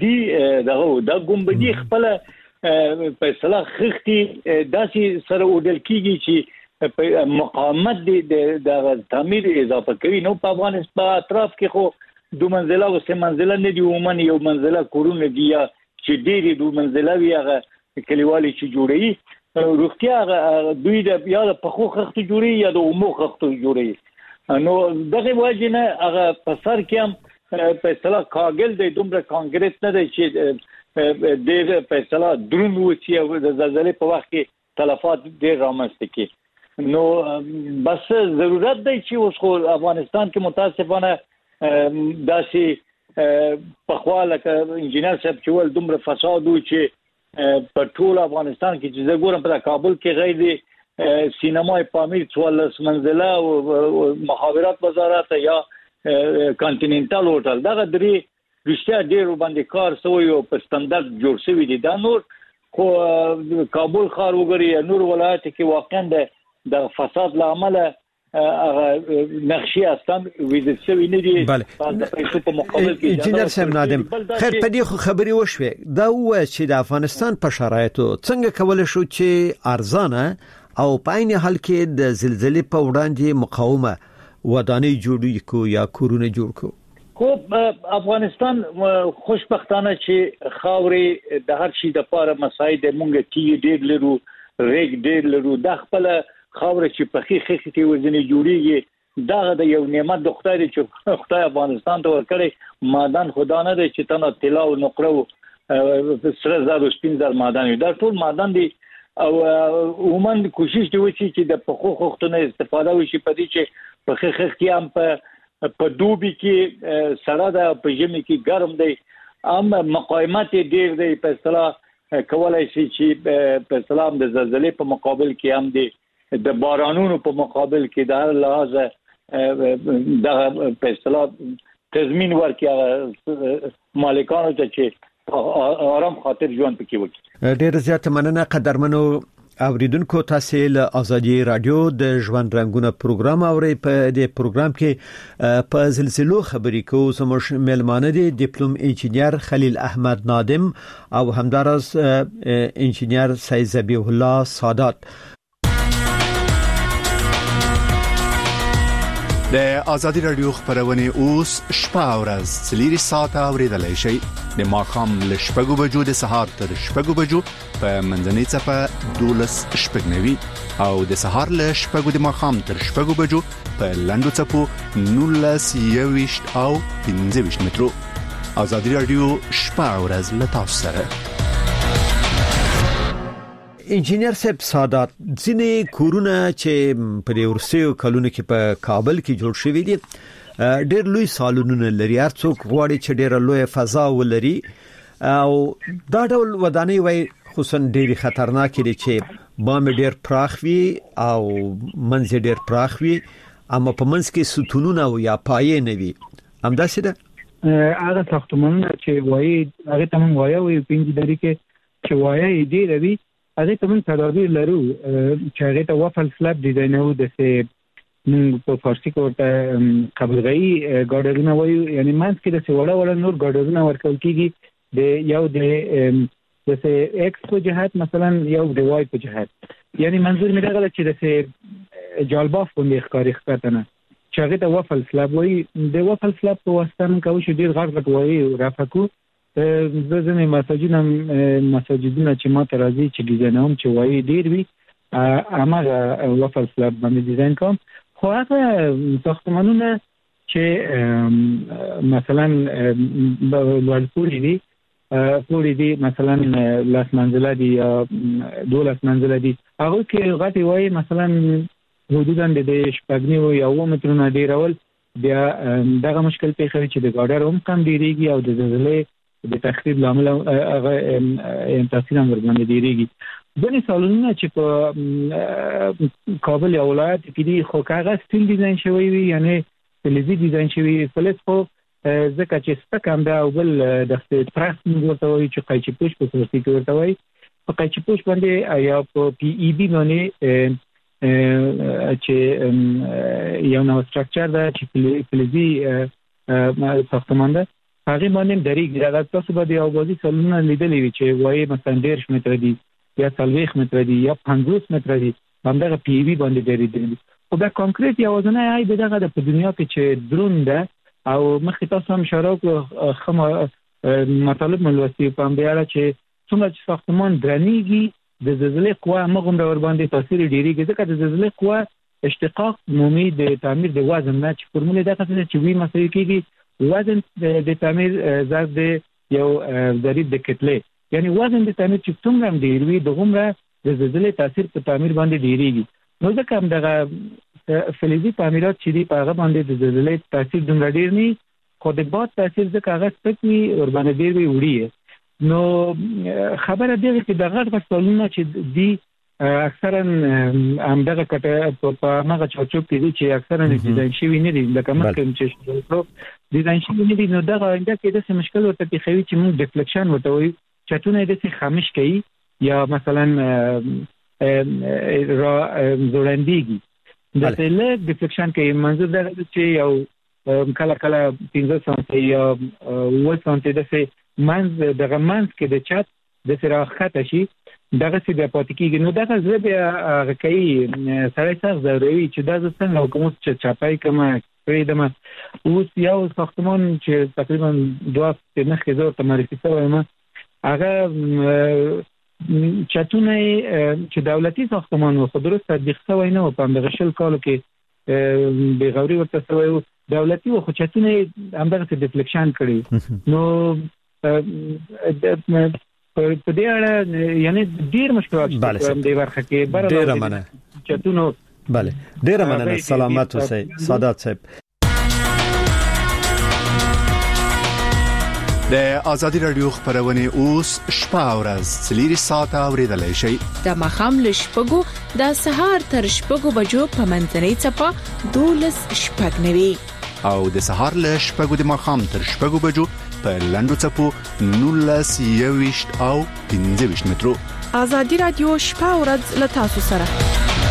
[SPEAKER 3] ګمبدي خپل په اصطلاح خختي داسې سره وډل کیږي چې مقاومت د تعمیر اضافه کوي نو په افغانستان په اطراف کې خو دو منزله او سه منزله نه دی ومن یو منزله کورونه دی چې ډېری دو منزله وی هغه کلیوالي چې جوړي روغتیا دوی د بیا په خو خخت جوړي یا د عمو خخت جوړي نو دغه وجنه هغه په سر کې هم په اصطلاح کاغل د دومره کانکریټ نه دی چې د په اصطلاح درون وچی او د زلزلې په وخت کې تلفات ډېر رامنځته کی نو بس ضرورت دی چې اوس خو افغانستان کې متاسفانه داسې په خواله ک انجینر صاحب چې ول دومره فساد و چې په ټول افغانستان کې چې زه ګورم په کابل کې غیر سینمای پامیر 14 منزله او مخابرات وزارت یا کانټیننټال هوټل دغه درې رښتیا ډېر باندې کار سوی او په ستاندرد جوړ شوی دي دا نور خو کابل ښار وګورئ نور ولایت کې واقعا د فساد لامل نقشې اصلا ویزیت شوی نه دي د پیسو په مقابل کې.
[SPEAKER 1] انجینر صاحب نادم خیر په دې خبري وشوي دا و چې د افغانستان په شرایطو څنګه کول شو چې ارزانه او په عین حال کې د زلزلې په وړاندې مقاومه ودانۍ جوړې کو یا کورونه جوړ کو.
[SPEAKER 3] خو افغانستان خوشبختانه چې خاورې د هر شي د پاره مساعد مونږ کې ډېر لرو ریګ ډېر لرو د خپل خاورې چې په خېخ کې وزنې جوړیږي دا د یو نعمت د خدای چې خدای افغانستان ته ورکړي معدن خدا نه دی چې تنه طلا او نقره سره زاد او سپین زر معدن دا ټول معدن دي او عموما کوشش دی چې د پخو خوختونه استفاده وشي په دې چې په خېخ کې هم په دوبي کې سره د په ژمي کې ګرم دی ام مقاومت ډیر دی په اصطلاح کولای شي چې په اصطلاح د زلزلې په مقابل کې هم دی د بارانونو په مقابل کې د هر لحاظ د په اصطلاح تضمین ورکړي مالکانو ته چې آرام خاطر ژوند پکې وکړي.
[SPEAKER 1] ډیر زیات مننه قدرمنو اوریدونکو تاسو له ازادي رادیو د ژوند رنگونه پروګرام اوري. په دې پروګرام کې په زلزلو خبرې کوو. زموږ مهمانه دي ډیپلوم انجینیر خلیل احمد نادم او همدارس انجینیر سید ذبیح الله سادات.
[SPEAKER 7] د ازادي رادیو خبرونه اوس شپه او ورځ 3 ساعته اوریدلای شئ د ماخام ل شپږو بجو د سهار تر شپږو بجو په منځنۍ صفه 12 شپږنوي او د سهار ل شپږو د ماخام تر شپږو بجو په لاندو صفو 19 او 15 مترو. ازادي رادیو شپه او ورځ ل تاسو سره.
[SPEAKER 1] انجینیر صاحب سادات ځینې کورونه چې په ورسېو کلونو کې په کابل کې جوړ شوي دي ډېر لوی سالونونه لري هر څوک غواړي چې ډېر لوی فضا ولري او دا ډول ودانۍ وای خصوصا ډېر خطرناک دي چې بام ډېر پراخ وي او منځ ډېر پراخ وي اما په منځ کې ستونونه او یا پایې نه وي همداسې ده.
[SPEAKER 2] هغه ساختمانونه چې وایي هغه تمام وایي پنځه درې کې چې وایي ډېر وي هغه ته موږ تدابیر لرو چې هغه ته وافل سلاب ډیزاینو د سه موږ په فارسی کې ورته قبلغي ګاډرونه وایو یعنی مانس کې د سه وړه نور ګاډرونه ورکول کیږي د یو د سه ایکس په جهات مثلا یو د وای په جهات یعنی منظور مې دا چې د سه جالباف باندې ښکاری ښکاتنه چې هغه ته وافل سلاب وایي د وافل سلاب په واسطه موږ کوو چې ډیر غټ وایي رافقو زنه مساجدونه چې ما ته راځي چې ډیزاینوم چې وایي ډیر وي امغه وافل سلاب باندې ډیزاین کوم. خو هغه ساختمانونه چې مثلا ولپوري دي مثلا لاس منزله دي یا 12 منزله دي هغه کې غټي وایي مثلا حدودا د شپږنیو یا 9 مترونو ډیرول بیا دغه مشکل پیښوي چې د ګاډر هم کم ډیریږي او د زلزلې د تخریب لامل هغه تاثیر هم ورباندې ډیریږي. ځینې سالونونه چې په کابل یا ولایت کې دي خو هغه سټیل ډیزاین شوی وي یعنی فلزي ډیزاین شوی فلز خو ځکه چې سپکم دا او بل د پرس ورته وایي چې قیچي پوش په فارسی کې ورته وایي په قیچي پوش باندې یا په پی ای بی باندې چې یو نو سټرکچر دا چې فلزي ساختمان ده هغه باندې درېږي دا تاسو به د اوازي سالونه لیدلې وي چې وایي مثلا 1.5 متر دي یا 40 متر دي یا 50 متر دي همدغه پی وی باندې درېږي او دا کانکریټ یا وزنه ای دغه د په دنیا کې چې درون ده او مخکې تاسو هم اشاره وکړه خمه مطالب ملوثي په اړه چې څومره ساختمان درنیږي د زلزلې قوه مغم ور باندې تاثیر ډیریږي ځکه د زلزلې قوه اشتقاق عمومي د تعمیر د وزن نه چې فرموله دا څه چې وی مسوي کېږي وزن د تعمیر ضرب یو ضریب د کتله یعنی وزن د تعمیر چې څومره ډیروي دغه د زلزلې تاثیر په تعمیر باندې ډیریږي نو ځکه هم دغه فلزي تعمیرات چې دی په هغه باندې د زلزلې تاثیر دومره ډیر نه خو د باد تاثیر ځکه هغه سپکوي ور باندې ډیر وړي نو خبره دی چې دغه غټولونه چې دی اکثرا هم دغه کټه په هغه چوچوب کې دي چې اکثرا ډیزاین شوی نه دي لکه مخکې چې ډیزاین شوی نه دي نو دغه انده کې د مشکل ورته پیښوي چې موږ ډیفلیکشن ورته وایي چتونه د خامش کوي یا مثلا را زوړندېږي د له ډیفلیکشن کې منځ دا چې یو کله 15 سانتي یا 1 سانتي د منځ دغه منځ کې د چت د سراخته شي دغه څه د پاتکیږي. نو دغه زه به کوي سره څنګه ضروري چې دا څنګه کوم چې چاپای کومه پریدم اوس یو ساختمان چې تقریبا 2 نه زور ته معرفي شوی ما هغه چتونه چې دولتي ساختمان و خو درست تطبیق شوی نه و په دغه شل کالو کې به غوري ورته شوی دولتي و خو چتونه همدغه څه ډیفلیکشن کړی. نو په دې اړه یعنی ډیر مشکلات شته د ورخه کې
[SPEAKER 1] ډیر مننه
[SPEAKER 2] چتونو.
[SPEAKER 1] بله ډیر مننه سلامت اوسئ سادات صاحب.
[SPEAKER 7] د ازادي رادیو خبرونه اوس شپه او ورځ څلوري ساعته اوریدلای شئ.
[SPEAKER 6] د مخام لشپګو د سهار تر شپګو بجو په منځنۍ چپه 12 شپږ
[SPEAKER 7] او د سهار لشپګو د مخام تر شپګو بجو په لندو چپو 19 او 15 مترو.
[SPEAKER 6] ازادي رادیو شپه او ورځ له تاسو سره.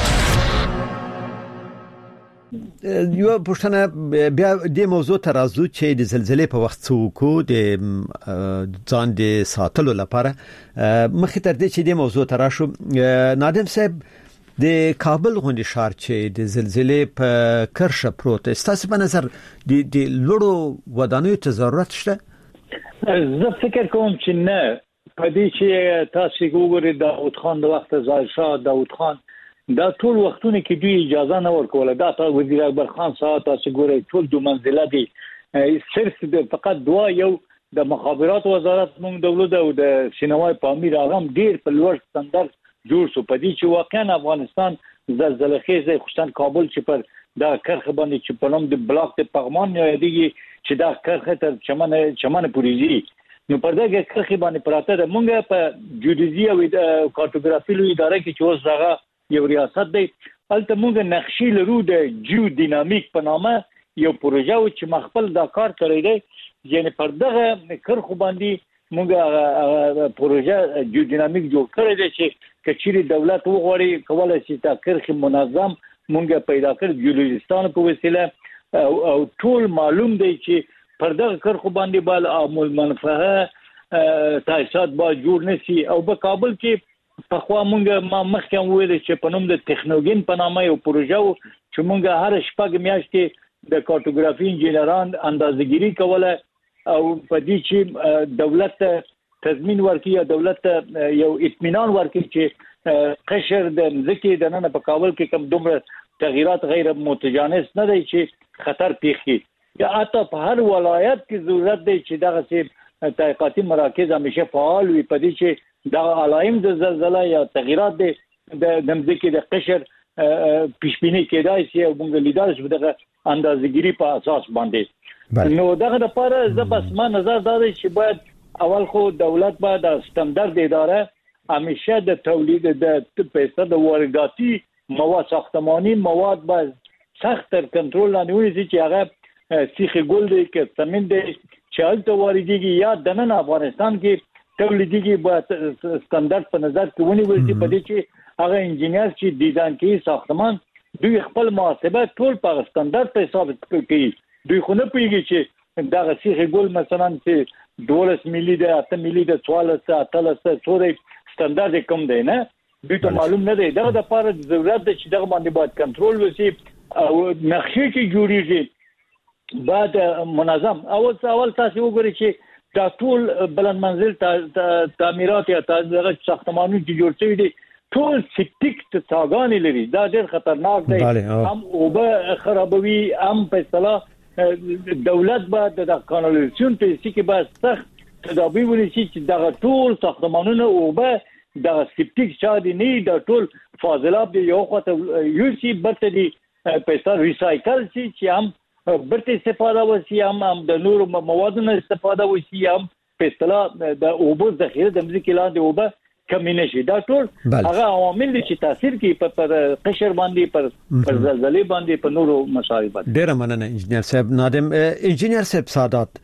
[SPEAKER 1] یو پښتنه بیا د موضوع ترازو چې د زلزلې په وخت څوک د ځان د ساتلو لپاره مخې تر دې چې د موضوع تراشو نادم صاحب د کابل غونډې ښار چې د زلزلې په کرښه پروت ستاسو په نظر د لوړو ودانیو ته ضرورت شته؟
[SPEAKER 3] زه فکر کوم چې نه په دې چې تاسو وګورئ داود خان د وخت ظاهر شاه داود خان دا ټول وختونه کې دوی اجازه نه ورکوله. دا تاسو وزیر اکبر خان صاحب تاسو ګورئ ټول دوه منزله دي صرف د فقط دوا یو د مخابرات وزارت موږ دولت او د سینمای پامیر هغه ډیر په لوړ ستاندرد جوړ شو. په دې چې واقعا افغانستان زلزلې خیزه خصوصا کابل چې پر دا کرخه باندې چې په نوم د بلاک د پغمان یادېږي چې دا کرخه تر چمن پوریږي. نو پر دغه کرخه باندې پراته ده موږ په جیولوژي او کارتوګرافي لوی اداره کې چې اوس هغه یو ریاست دی البته موږ نقشې لرو د جیو ډینامیک په نامه یو پروژه و چې مخبل دا کار کړی دی یعنی پر دغه کرخو باندې موږ پروژه جیو ډینامیک جوړ کړی دی چې کچېری دولت وغواړي کولای شي تا کرخه منظم موږ پیدا کړ جیولوژیستان په وسیله او ټول معلوم دی چې پر دغه کرخو باندې بل عامل منفعه تاسیسات با جوړ نشي. او په کابل کې په خوا مونږ ما مخکې ویل چې په نوم د ټکنوګین په نامه یو پروژه و چې مونږ هر شپږ میاشتې د کارتوګرافي انجینران اندازه‌ګیری کوله او په دې چې دولت تضمین ورکړي یا دولت یو اطمینان ورکړي چې قشر د ځکه د نن په کابل کې کوم دومره تغیرات غیر متجانس نه دی چې خطر پیښ کړي یا حتی په هر ولایت کې ضرورت دی چې دغه سي تحقیقاتي مراکز همیشه فعال وي په دې چې دا علائم د زلزلہ یا تغیرات د ځمکې د قشر پیشبینی کېدای شي او موږ لیدل شو دغه اندازه‌ګیری په اساس باندې. نو دغه لپاره زه بس ما نظر دا دی چې باید اول خو دولت باید د ستاندرد اداره همیشه د تولید د پیسې د وارداتي مواد ساختماني مواد باید سخت تر کنټرول لاندې ونیسي چې هغه سیخ ګل دی کې سمند دی چې هلته واردېږي یا د نن افغانستان کې تولیدي باید ستاندرد په نظر کې ونیول شي په دې چې هغه انجینر چې ډیزاین کوي ساختمان دوی خپل محاسبه ټول په ستاندرد په حساب کوي. دوی خو نه پیږي چې دا سیخ ګل مثلا چې 12 ملي ده 8 ملي ده 14 13 څوري ستاندرد کم دی نه دوی ته معلوم نه دی. دغه د لپاره ضرورت دی چې دغه باندې باید کنټرول وشي او نقشې چې جوړیږي بعد منظم. اول تاسو وګورئ چې دا ټول بلند منزل تعمیرات یا دغه ساختمانونه چې جوړ شوي دي ټول سپټیک څاګانې لري. دا ډېر خطرناک دی هم اوبه خرابوي هم په اصطلاح دولت باید د کانالیزاسیون په سیستم کې باید سخت تدابیر ونیسي چې دغه ټول ساختمانونه اوبه دغه سپټیک چا دي نه دا ټول فاضلاب دی یو خاطر یو سی برته دي په اصطلاح ریسایکل شي چې هم برته استفاده وشي هم د نور موادونو استفاده وشي هم په اصطلاح د اوبو ذخیره د ځمکې لاندې اوبه کمی نشي. دا ټول هغه عوامل دي چې تاثیر کوي پر قشر باندې پر زلزلې باندې په نورو مسایل باندې.
[SPEAKER 1] ډیر مننه انجنیر صاحب. نادم انجنیر صاحب سادات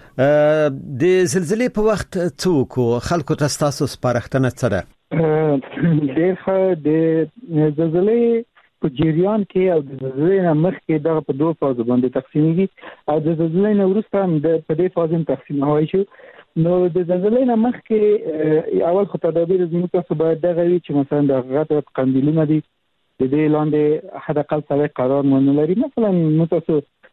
[SPEAKER 1] د زلزلې په وخت څوک خلکو ته تاسو سپارښتنه څه ده؟
[SPEAKER 2] د زلزلې په جریان کې او د زلزلې نه مخکې دغه په دوه فازو باندې تقسیمېږي او د زلزلې نه وروسته هم په دې فازو تقسیموي شو. نو د زلزلې نه مخکې اول خو تدابیر زموږ تاسو باید دغه وي چې مثلا د غټ قندیلونه دي د دې لاندې حد اقل سره قرار مونږ لري. مثلا نو تاسو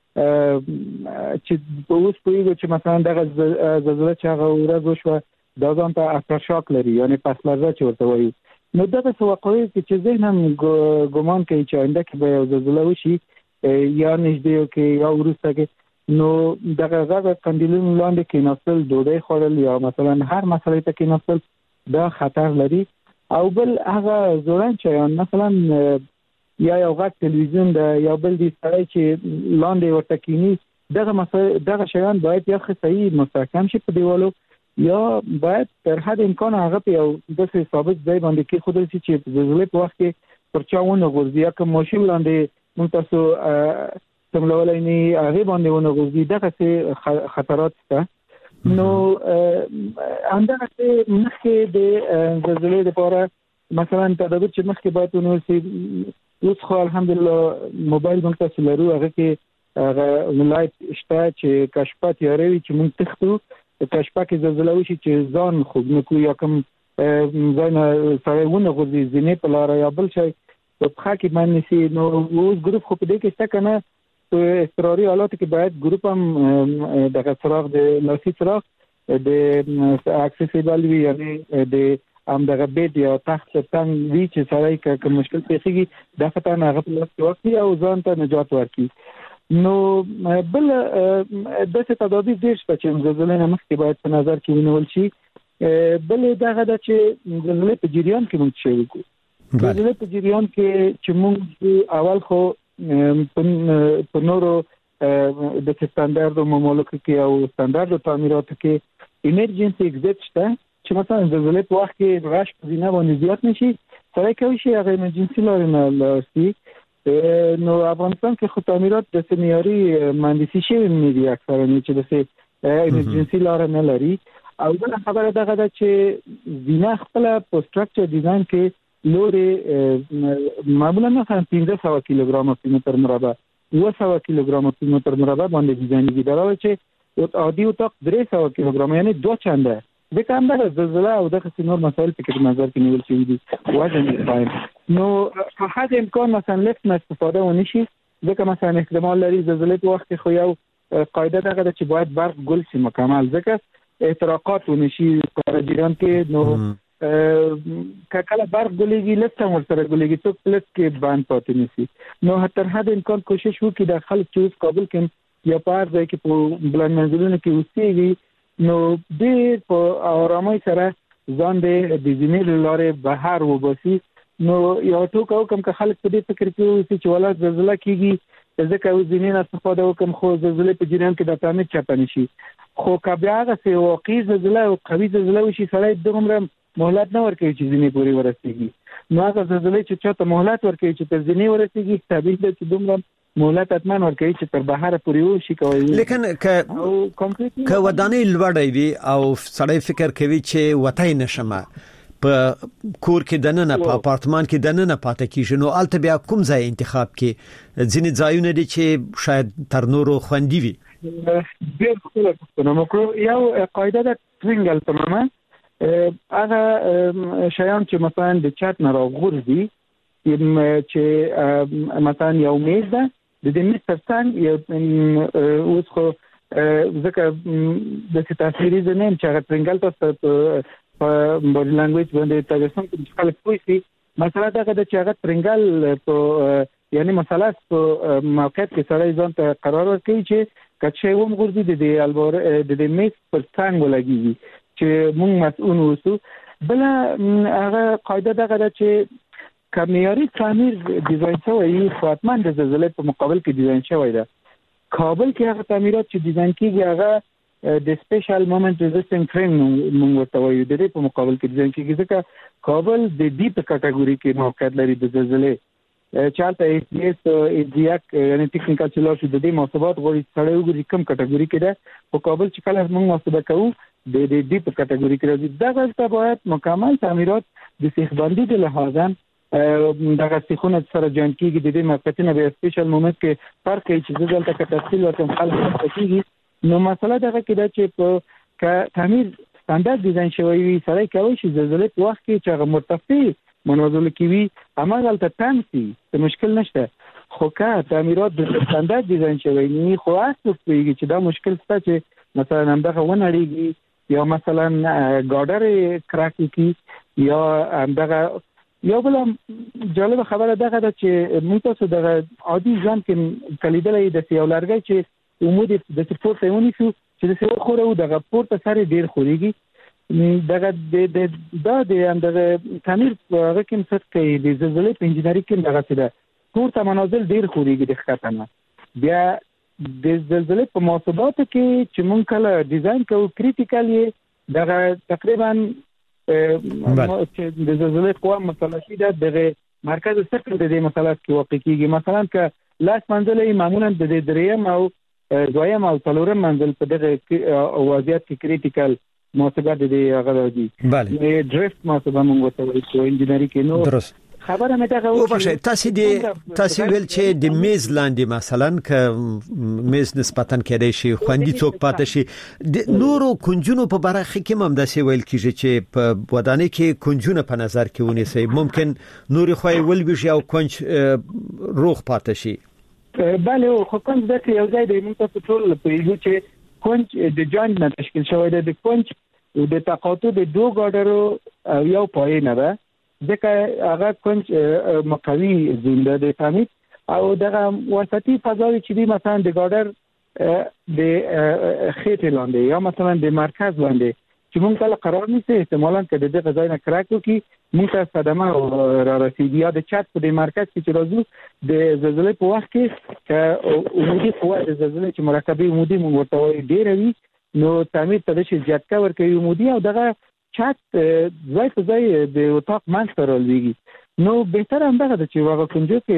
[SPEAKER 2] چې اوس په یو چې مثلا دغه زلزلې چې هغه ورځ وشوه دا ځان ته اثر شاک لري یعنی پس لرزه چې ورته وایي. نو دغه واقعي چې ذهن هم ګمان کوي چې آینده کې به یو زلزلې وشي یا نږدې کې یا وروسته کې نو دغه غږ قندیلونو لاندې کې نسل ډوډۍ خورل یا مثلا هر مسلې ته کې نسل دا خطر لري. او بل هغه زوران چې مثلا یا یو غږ تلویزیون دا یا بل دي سره چې لاندې ورته کینی دغه شیان باید یا صحیح مستحکم شي په دیوالو یا باید تر حد امکان هغه په یو داسې ثابت ځای باندې کې خودل شي چې زلزلې په وخت کې پر چاونه غورځي یا کوم ماشین لاندې مونږ تاسو تملولای نه هغه باندې ونه غورځي دغه خطرات شته. نو همدغه مخکې د زلزلې لپاره مثلا تدابیر چې مخکې باید ونیول اوس خو الحمدلله موبایل موږ تاسو لرو هغه کې لایټ شته چې کشفه تیاروي چې موږ تختو کشفه کې زلزلې وشي چې ځان خوب نکو یا کوم ځای سره ونه غورځي ځینې په لار یا بل شي په خا کې باندې سي. نو اوس ګروپ خو په دې کې څه کنه په اضطراري حالات کې باید ګروپ هم دغه سراغ د لاسي سراغ د اکسسیبل وي یعنی د ام دغه بیت یا تخت څنګه وی چې سره کوم مشکل پیښیږي دا فتح نه غو وقتی او ځان ته نجات ورکړي. نو بل د څه تدابیر ډیر شته چې زلزلې نه مخکې باید په نظر کې ونیول شي. بل دغه د چې زلزلې په جریان کې موږ شي وکړو زلزلې په جریان کې چې موږ اول خو په نورو د سټانډارډ مملکت کې او سټانډارډ تعمیراتو کې ایمرجنسي ایگزیټ شته چې مثلا زلزلې په وخت کې راش په زینه باندې زیات نشي سره کوي شي هغه ایمرجنسي لارې نه لاسي. نو افغانستان کې خو تعمیرات د سنیاري مهندسي شوی نه دي اکثره نه چې د ایمرجنسي لار نه لري. او بل خبره دغه ده چې زینه خپل په سټراکچر ډیزاین کې لوري معمولا مثلا 1500 کیلوګرام په متر مربع 200 کیلوګرام په متر مربع باندې ډیزاین دي دا چې عادي او تک 300 کیلوګرام یعنی 2 چنده د کوم د زلزلہ او د نور مسایل په کې نظر کې نیول شوی دي وزن یې. نو په هغه امکان مثلا لفت نه استفاده ونشي ځکه مثلا احتمال لري زلزلې په وخت کې خو یو قاعده دغه چې باید برق ګل شي مکمل ځکه احتراقات ونشي په جریان کې. نو کله برق ګلېږي لکه ورسره ګلېږي څوک پلس کې باندې پاتې نشي. نو تر حد امکان کوشش وکړي د خلک چې کابل کې یا پار ځای کې په بلند منزلونو کې اوسېږي نو ډېر په آرامۍ سره ځان د ځینې لارې بهر وباسي. نو یو ټوک او کوم خلک په دې فکر کې وي چې ولادت زلزلہ کیږي ځکه ځینې نه استفاده وکم خو زلزلې په جریان کې د تعمیر چپنه شي خو کبه هغه څه واقعي زلزلہ او قوي زلزلہ وشي سره دغه مهلت نه ورکوي چې ځینې پوري ورسیږي. نو هغه زلزلې چې چاته مهلت ورکوي چې تر ځینې ورسیږي طبيعي ده چې دومره مهلت اتمن ورکوي چې تر بهر پوري وشي کوي.
[SPEAKER 1] لیکن که ودانې لوړې وي او سړی فکر کوي چې وتای نشمه په کور کې دننه په اپارتمان کې دننه پاتې کیږي نو الته بیا کوم ځای انتخاب کې ځینې ځایونه دي چې شاید تر نورو خوندې وي.
[SPEAKER 2] ډېر خپل پښتنو یو قاعده ده ترنګل تماما هغه شیان چې مثلا د چت نه راغورځي چې مثلا یو میز ده د دې میز ترڅنګ یو اوس خو ځکه د تاثیري زنیم چې هغه ترنګل تاسو په بودی لانګویج باندې تاسو کوم خلک پوښتنه مثلا دغه د چاغت ترنګل په یعنی مثلا په موقعیت کې سره ځان ته قرار ورکړي چې کچې ووم غورځي د البور د میز پر څنګ ولګي چې موږ مسؤل اوسو. بل هغه قاعده دغه چې کمیاري تعمیر ډیزاین شوی خاطمان د زلزلې په مقابل کې ډیزاین شوی ده. کابل کې هغه تعمیرات چې ډیزاین کیږي هغه د سپیشل مومنت ریزिस्टिंग فریم موږ ورته وایو د دې په مقابل کې ډیزاین کیږي ځکه کابل د دې په کټګوري کې موقعیت لري د زلزلې چالتہ ایس ایجیاک یعنی ټیکنیکل چلو شو د دې محاسبات غوړي سره وګوري کوم کټګوري کې ده او کابل چې کله موږ محاسبه کوو د دې په کټګوري کې راځي دا غوښته باید مکمل تعمیرات د سیخ بندي د لحاظاً دغه سیخونه سره جوړ کیږي د دې موقعیتونه به سپیشل مومنت کې فرق کوي چې دلته کې تفصیل ورته خلک کیږي. نو مسله دغه کې دا چې په تعمیر ستاندرد ډیزاین شوی وي سره کوي چې زلزلې په وخت کې چې مرتفع منازل کیوي امغه ته تنسي مشکل نشته. خو که تعمیرات د ستاندرد ډیزاین شوی نه خو اساس کوي چې دا مشکل څه چې مثلا همدغه ونړيږي یا مثلا ګاډر کراک کی یا همدغه یو بل جالب خبره دغه ده چې موږ تاسو دغه عادي ځان کې کلیدلې د یو لارګي چې عمود د سپورت یونی شو چې د سیو خورو دغه پورته سره ډیر خوريږي دغه د همدغه تعمیر هغه کوم څه کوي د زلزلې په انجنیری کې دغه څه ده پورته منازل ډیر خوريږي د ښکته بیا د زلزلې په محاسباتو کې چې مونږ کله ډیزاین کوو کریټیکل یې دغه تقریبا چې د زلزلې قوه متلاشي ده دغه مرکز سکن د دې مسلات کې واقع کیږي. مثلا که لاس منزل معمولا د دریم او دویم او څلورم منزل په دغه وضعیت کې کریټیکل محاسبات دي هغه دي بله ډریفټ محاسبه مونږ ته وایو انجنیری کې. نو درست خبره مې دا
[SPEAKER 1] او بشه تاسو ویل چې د میز لاندې مثلا ک میز نسبتاً کېدای شي خوندې څوک پاتې شي د نورو کنجونو په برخه کې هم دا سی ویل کیږي چې په ودانۍ کې کنجونه په نظر کې ونیسي ممکن نوري خوای ولوي او کنج روغ پاتې شي.
[SPEAKER 2] بله خو کنج د یو ځای د موږ په ټول په یو چې کنج د جوینټ نه تشکیل شوی دی د کنج او د تقاطع د دوه ګاډرو یو پای نه ده ځکه هغه کنج مقوي زنده د تعمیر او دغه وسطي فضاوي چې دی مثلا د ګاډر د خېټه لاندې یا مثلا د مرکز لاندې چې موږ کله قرار نیسي احتمالاً چې د دې ځای نه کراک وکي موږ ته صدمه را رسیدي یا د چت په مرکز کې چې راځو د زلزلې په وخت کې عمودي قوه د زلزلې چې مرکبي عمودي موږ ورته ډېر وي نو تعمیر ته د شي زیات کور کوي عمودي او دغه چت ځای په ځای د اتاق منځ ته راولېږي. نو بهتر هم دغه چې واغه کنجو کې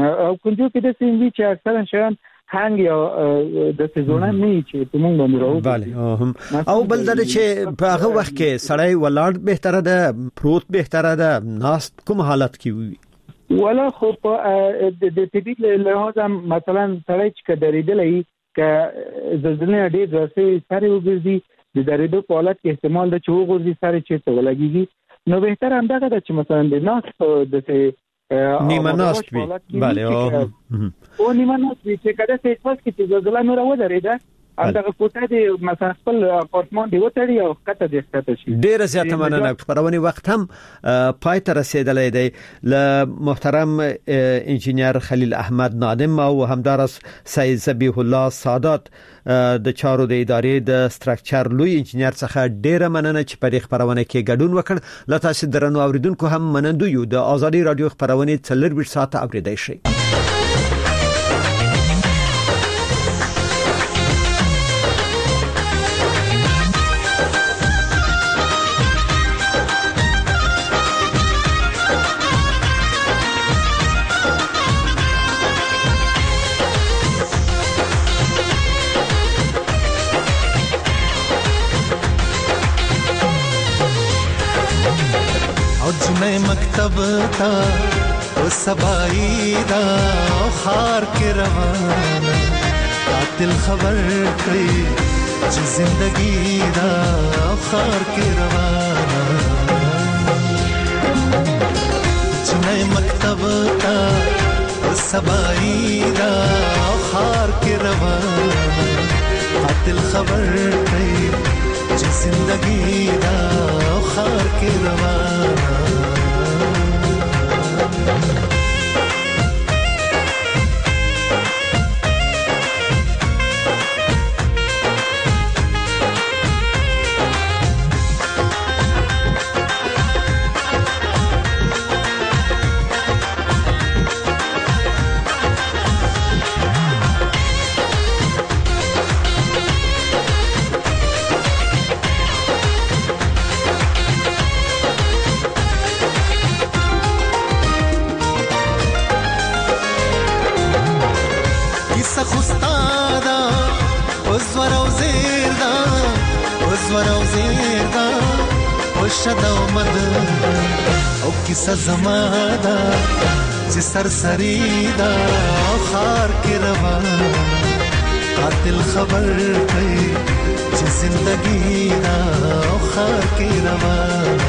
[SPEAKER 2] د سیموي چې اکثرا شان هنګ یا د سيزونه نه چې موږ باندې راو
[SPEAKER 1] bale او بل دا چې په هغه وخت کې سړی ولاړ بهتره ده پروت بهتره ده ناست کوم حالت کې وي
[SPEAKER 2] ولا خو په د طبيعت له لحاظ مثلا سړی چې درېدلې ک زلزلې ډېر ځای سره وګرځي د درېدو په حالت کې احتمال ده چې وګرځي سره چې ته ولګيږي نو بهتر هم دغه چې مثلا د ناس د
[SPEAKER 1] نیمه ناست وي bale
[SPEAKER 2] او نیمه ناست وي چې کله څه پس کې زلزلہ نور ودرېده دغه کوټه دی مثلا خپل اپارتمان دی وتړي او کته دې ستاسو شي.
[SPEAKER 1] ډیر زیاته مننه خبرونه وخت هم پای ته رسیدلې دی ل محترم انجینر خلیل احمد نادم او همدارس سید ذبیح الله سادات د چارو د ادارې د سټراکچر لوی انجینر څخه ډیره مننه چې په خبرونه کې ګډون وکړ. لا تاسو درنو اوریدونکو هم منندو یو د ازادي رادیو خبرونه 24 ساعت اوریدای شي.
[SPEAKER 8] مکتب تا او سبائی دا خار کے روانہ قاتل خبر کئی چی زندگی دا خار کے روانہ جنہیں مکتب تا او سبائی دا خار کے روانہ قاتل خبر کئی چی زندگی دا خار کے روانہ او کیسه زماده چې سرسری دا خار کې روان قاتل خبر کوي چې زندگی دا خار کې روان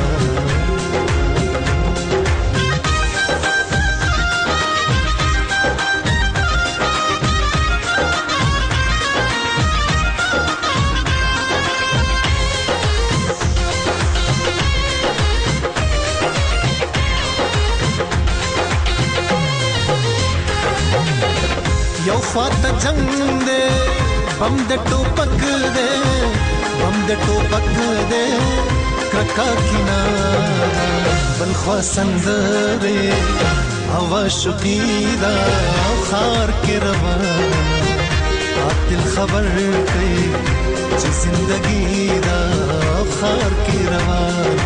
[SPEAKER 8] یو فات جنگ دے بم د ټوپک دے بم د ټوپک دے کرکا کینا بل خوا سندره او شقیدا خار کې روان قاتل خبر کوي چې زندگی دا خار کې روان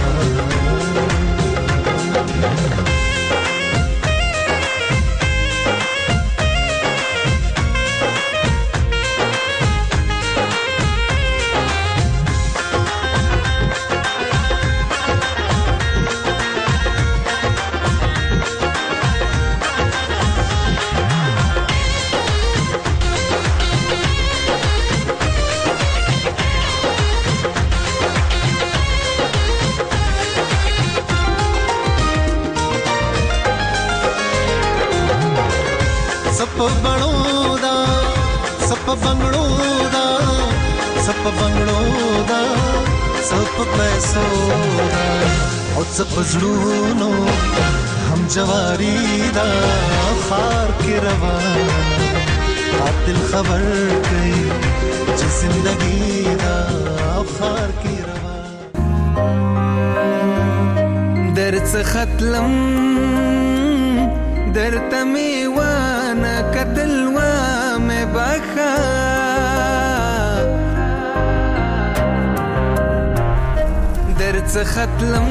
[SPEAKER 8] زړونو هم جواری دا خار کې روان قاتل خبر کوي چې زندگی دا خار کې روان
[SPEAKER 9] درڅ ختلم درته میوانه قتل و مې بخا درڅ ختلم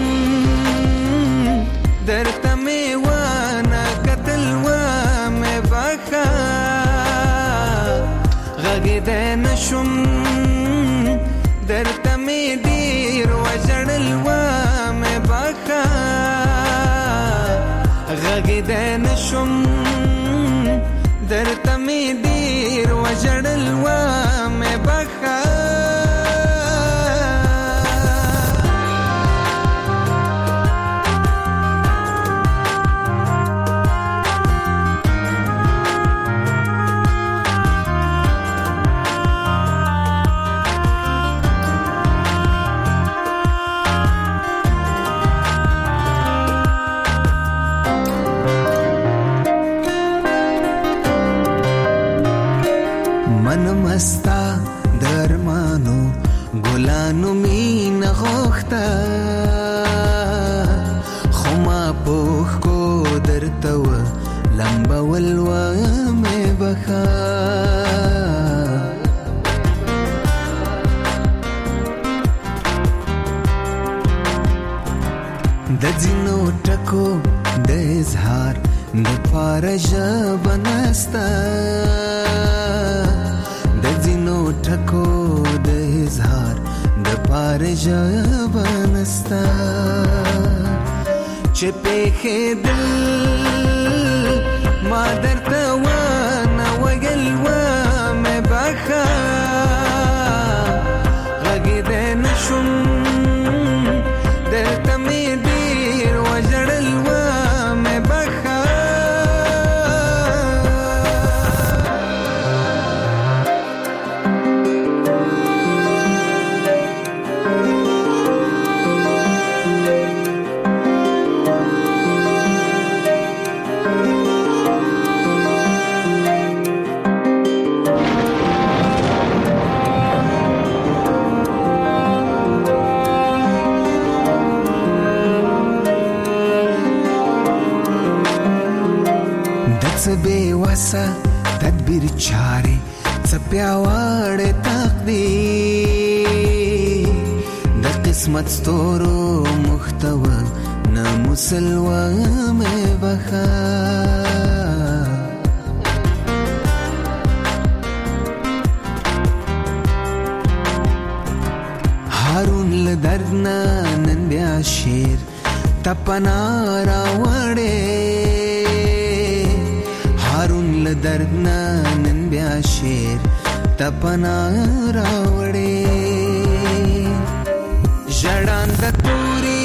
[SPEAKER 9] درته میوانه قتل و مې بخا غږېدی نشم درته مې ډېر وژړل و مې بخا غږېدی نشم درته مې ډېر وژړل و مې بخا
[SPEAKER 8] مستا درمانو ګلانو مين غوخته خما پوخ کو درته و لمبا ولوا مې بخا د ځینو ټکو د اظهار د پارجا بنستا ټکو د اظهار د پارجا بنستا چې پېخې دل ما درته ونه ویل و مې بخا غږېدی نشم درته مې ډېر وژړل و مې بخا بېوسه تدبیر چارې څه پیاوړې تقدیر د قسمت ستورو محتوه نه مسلوه مې بخا هارون له درد نه نن بیا شعر
[SPEAKER 9] تپنا راوړې هارون له درد نن بیا شیر تپنا راوړې ژړاند توري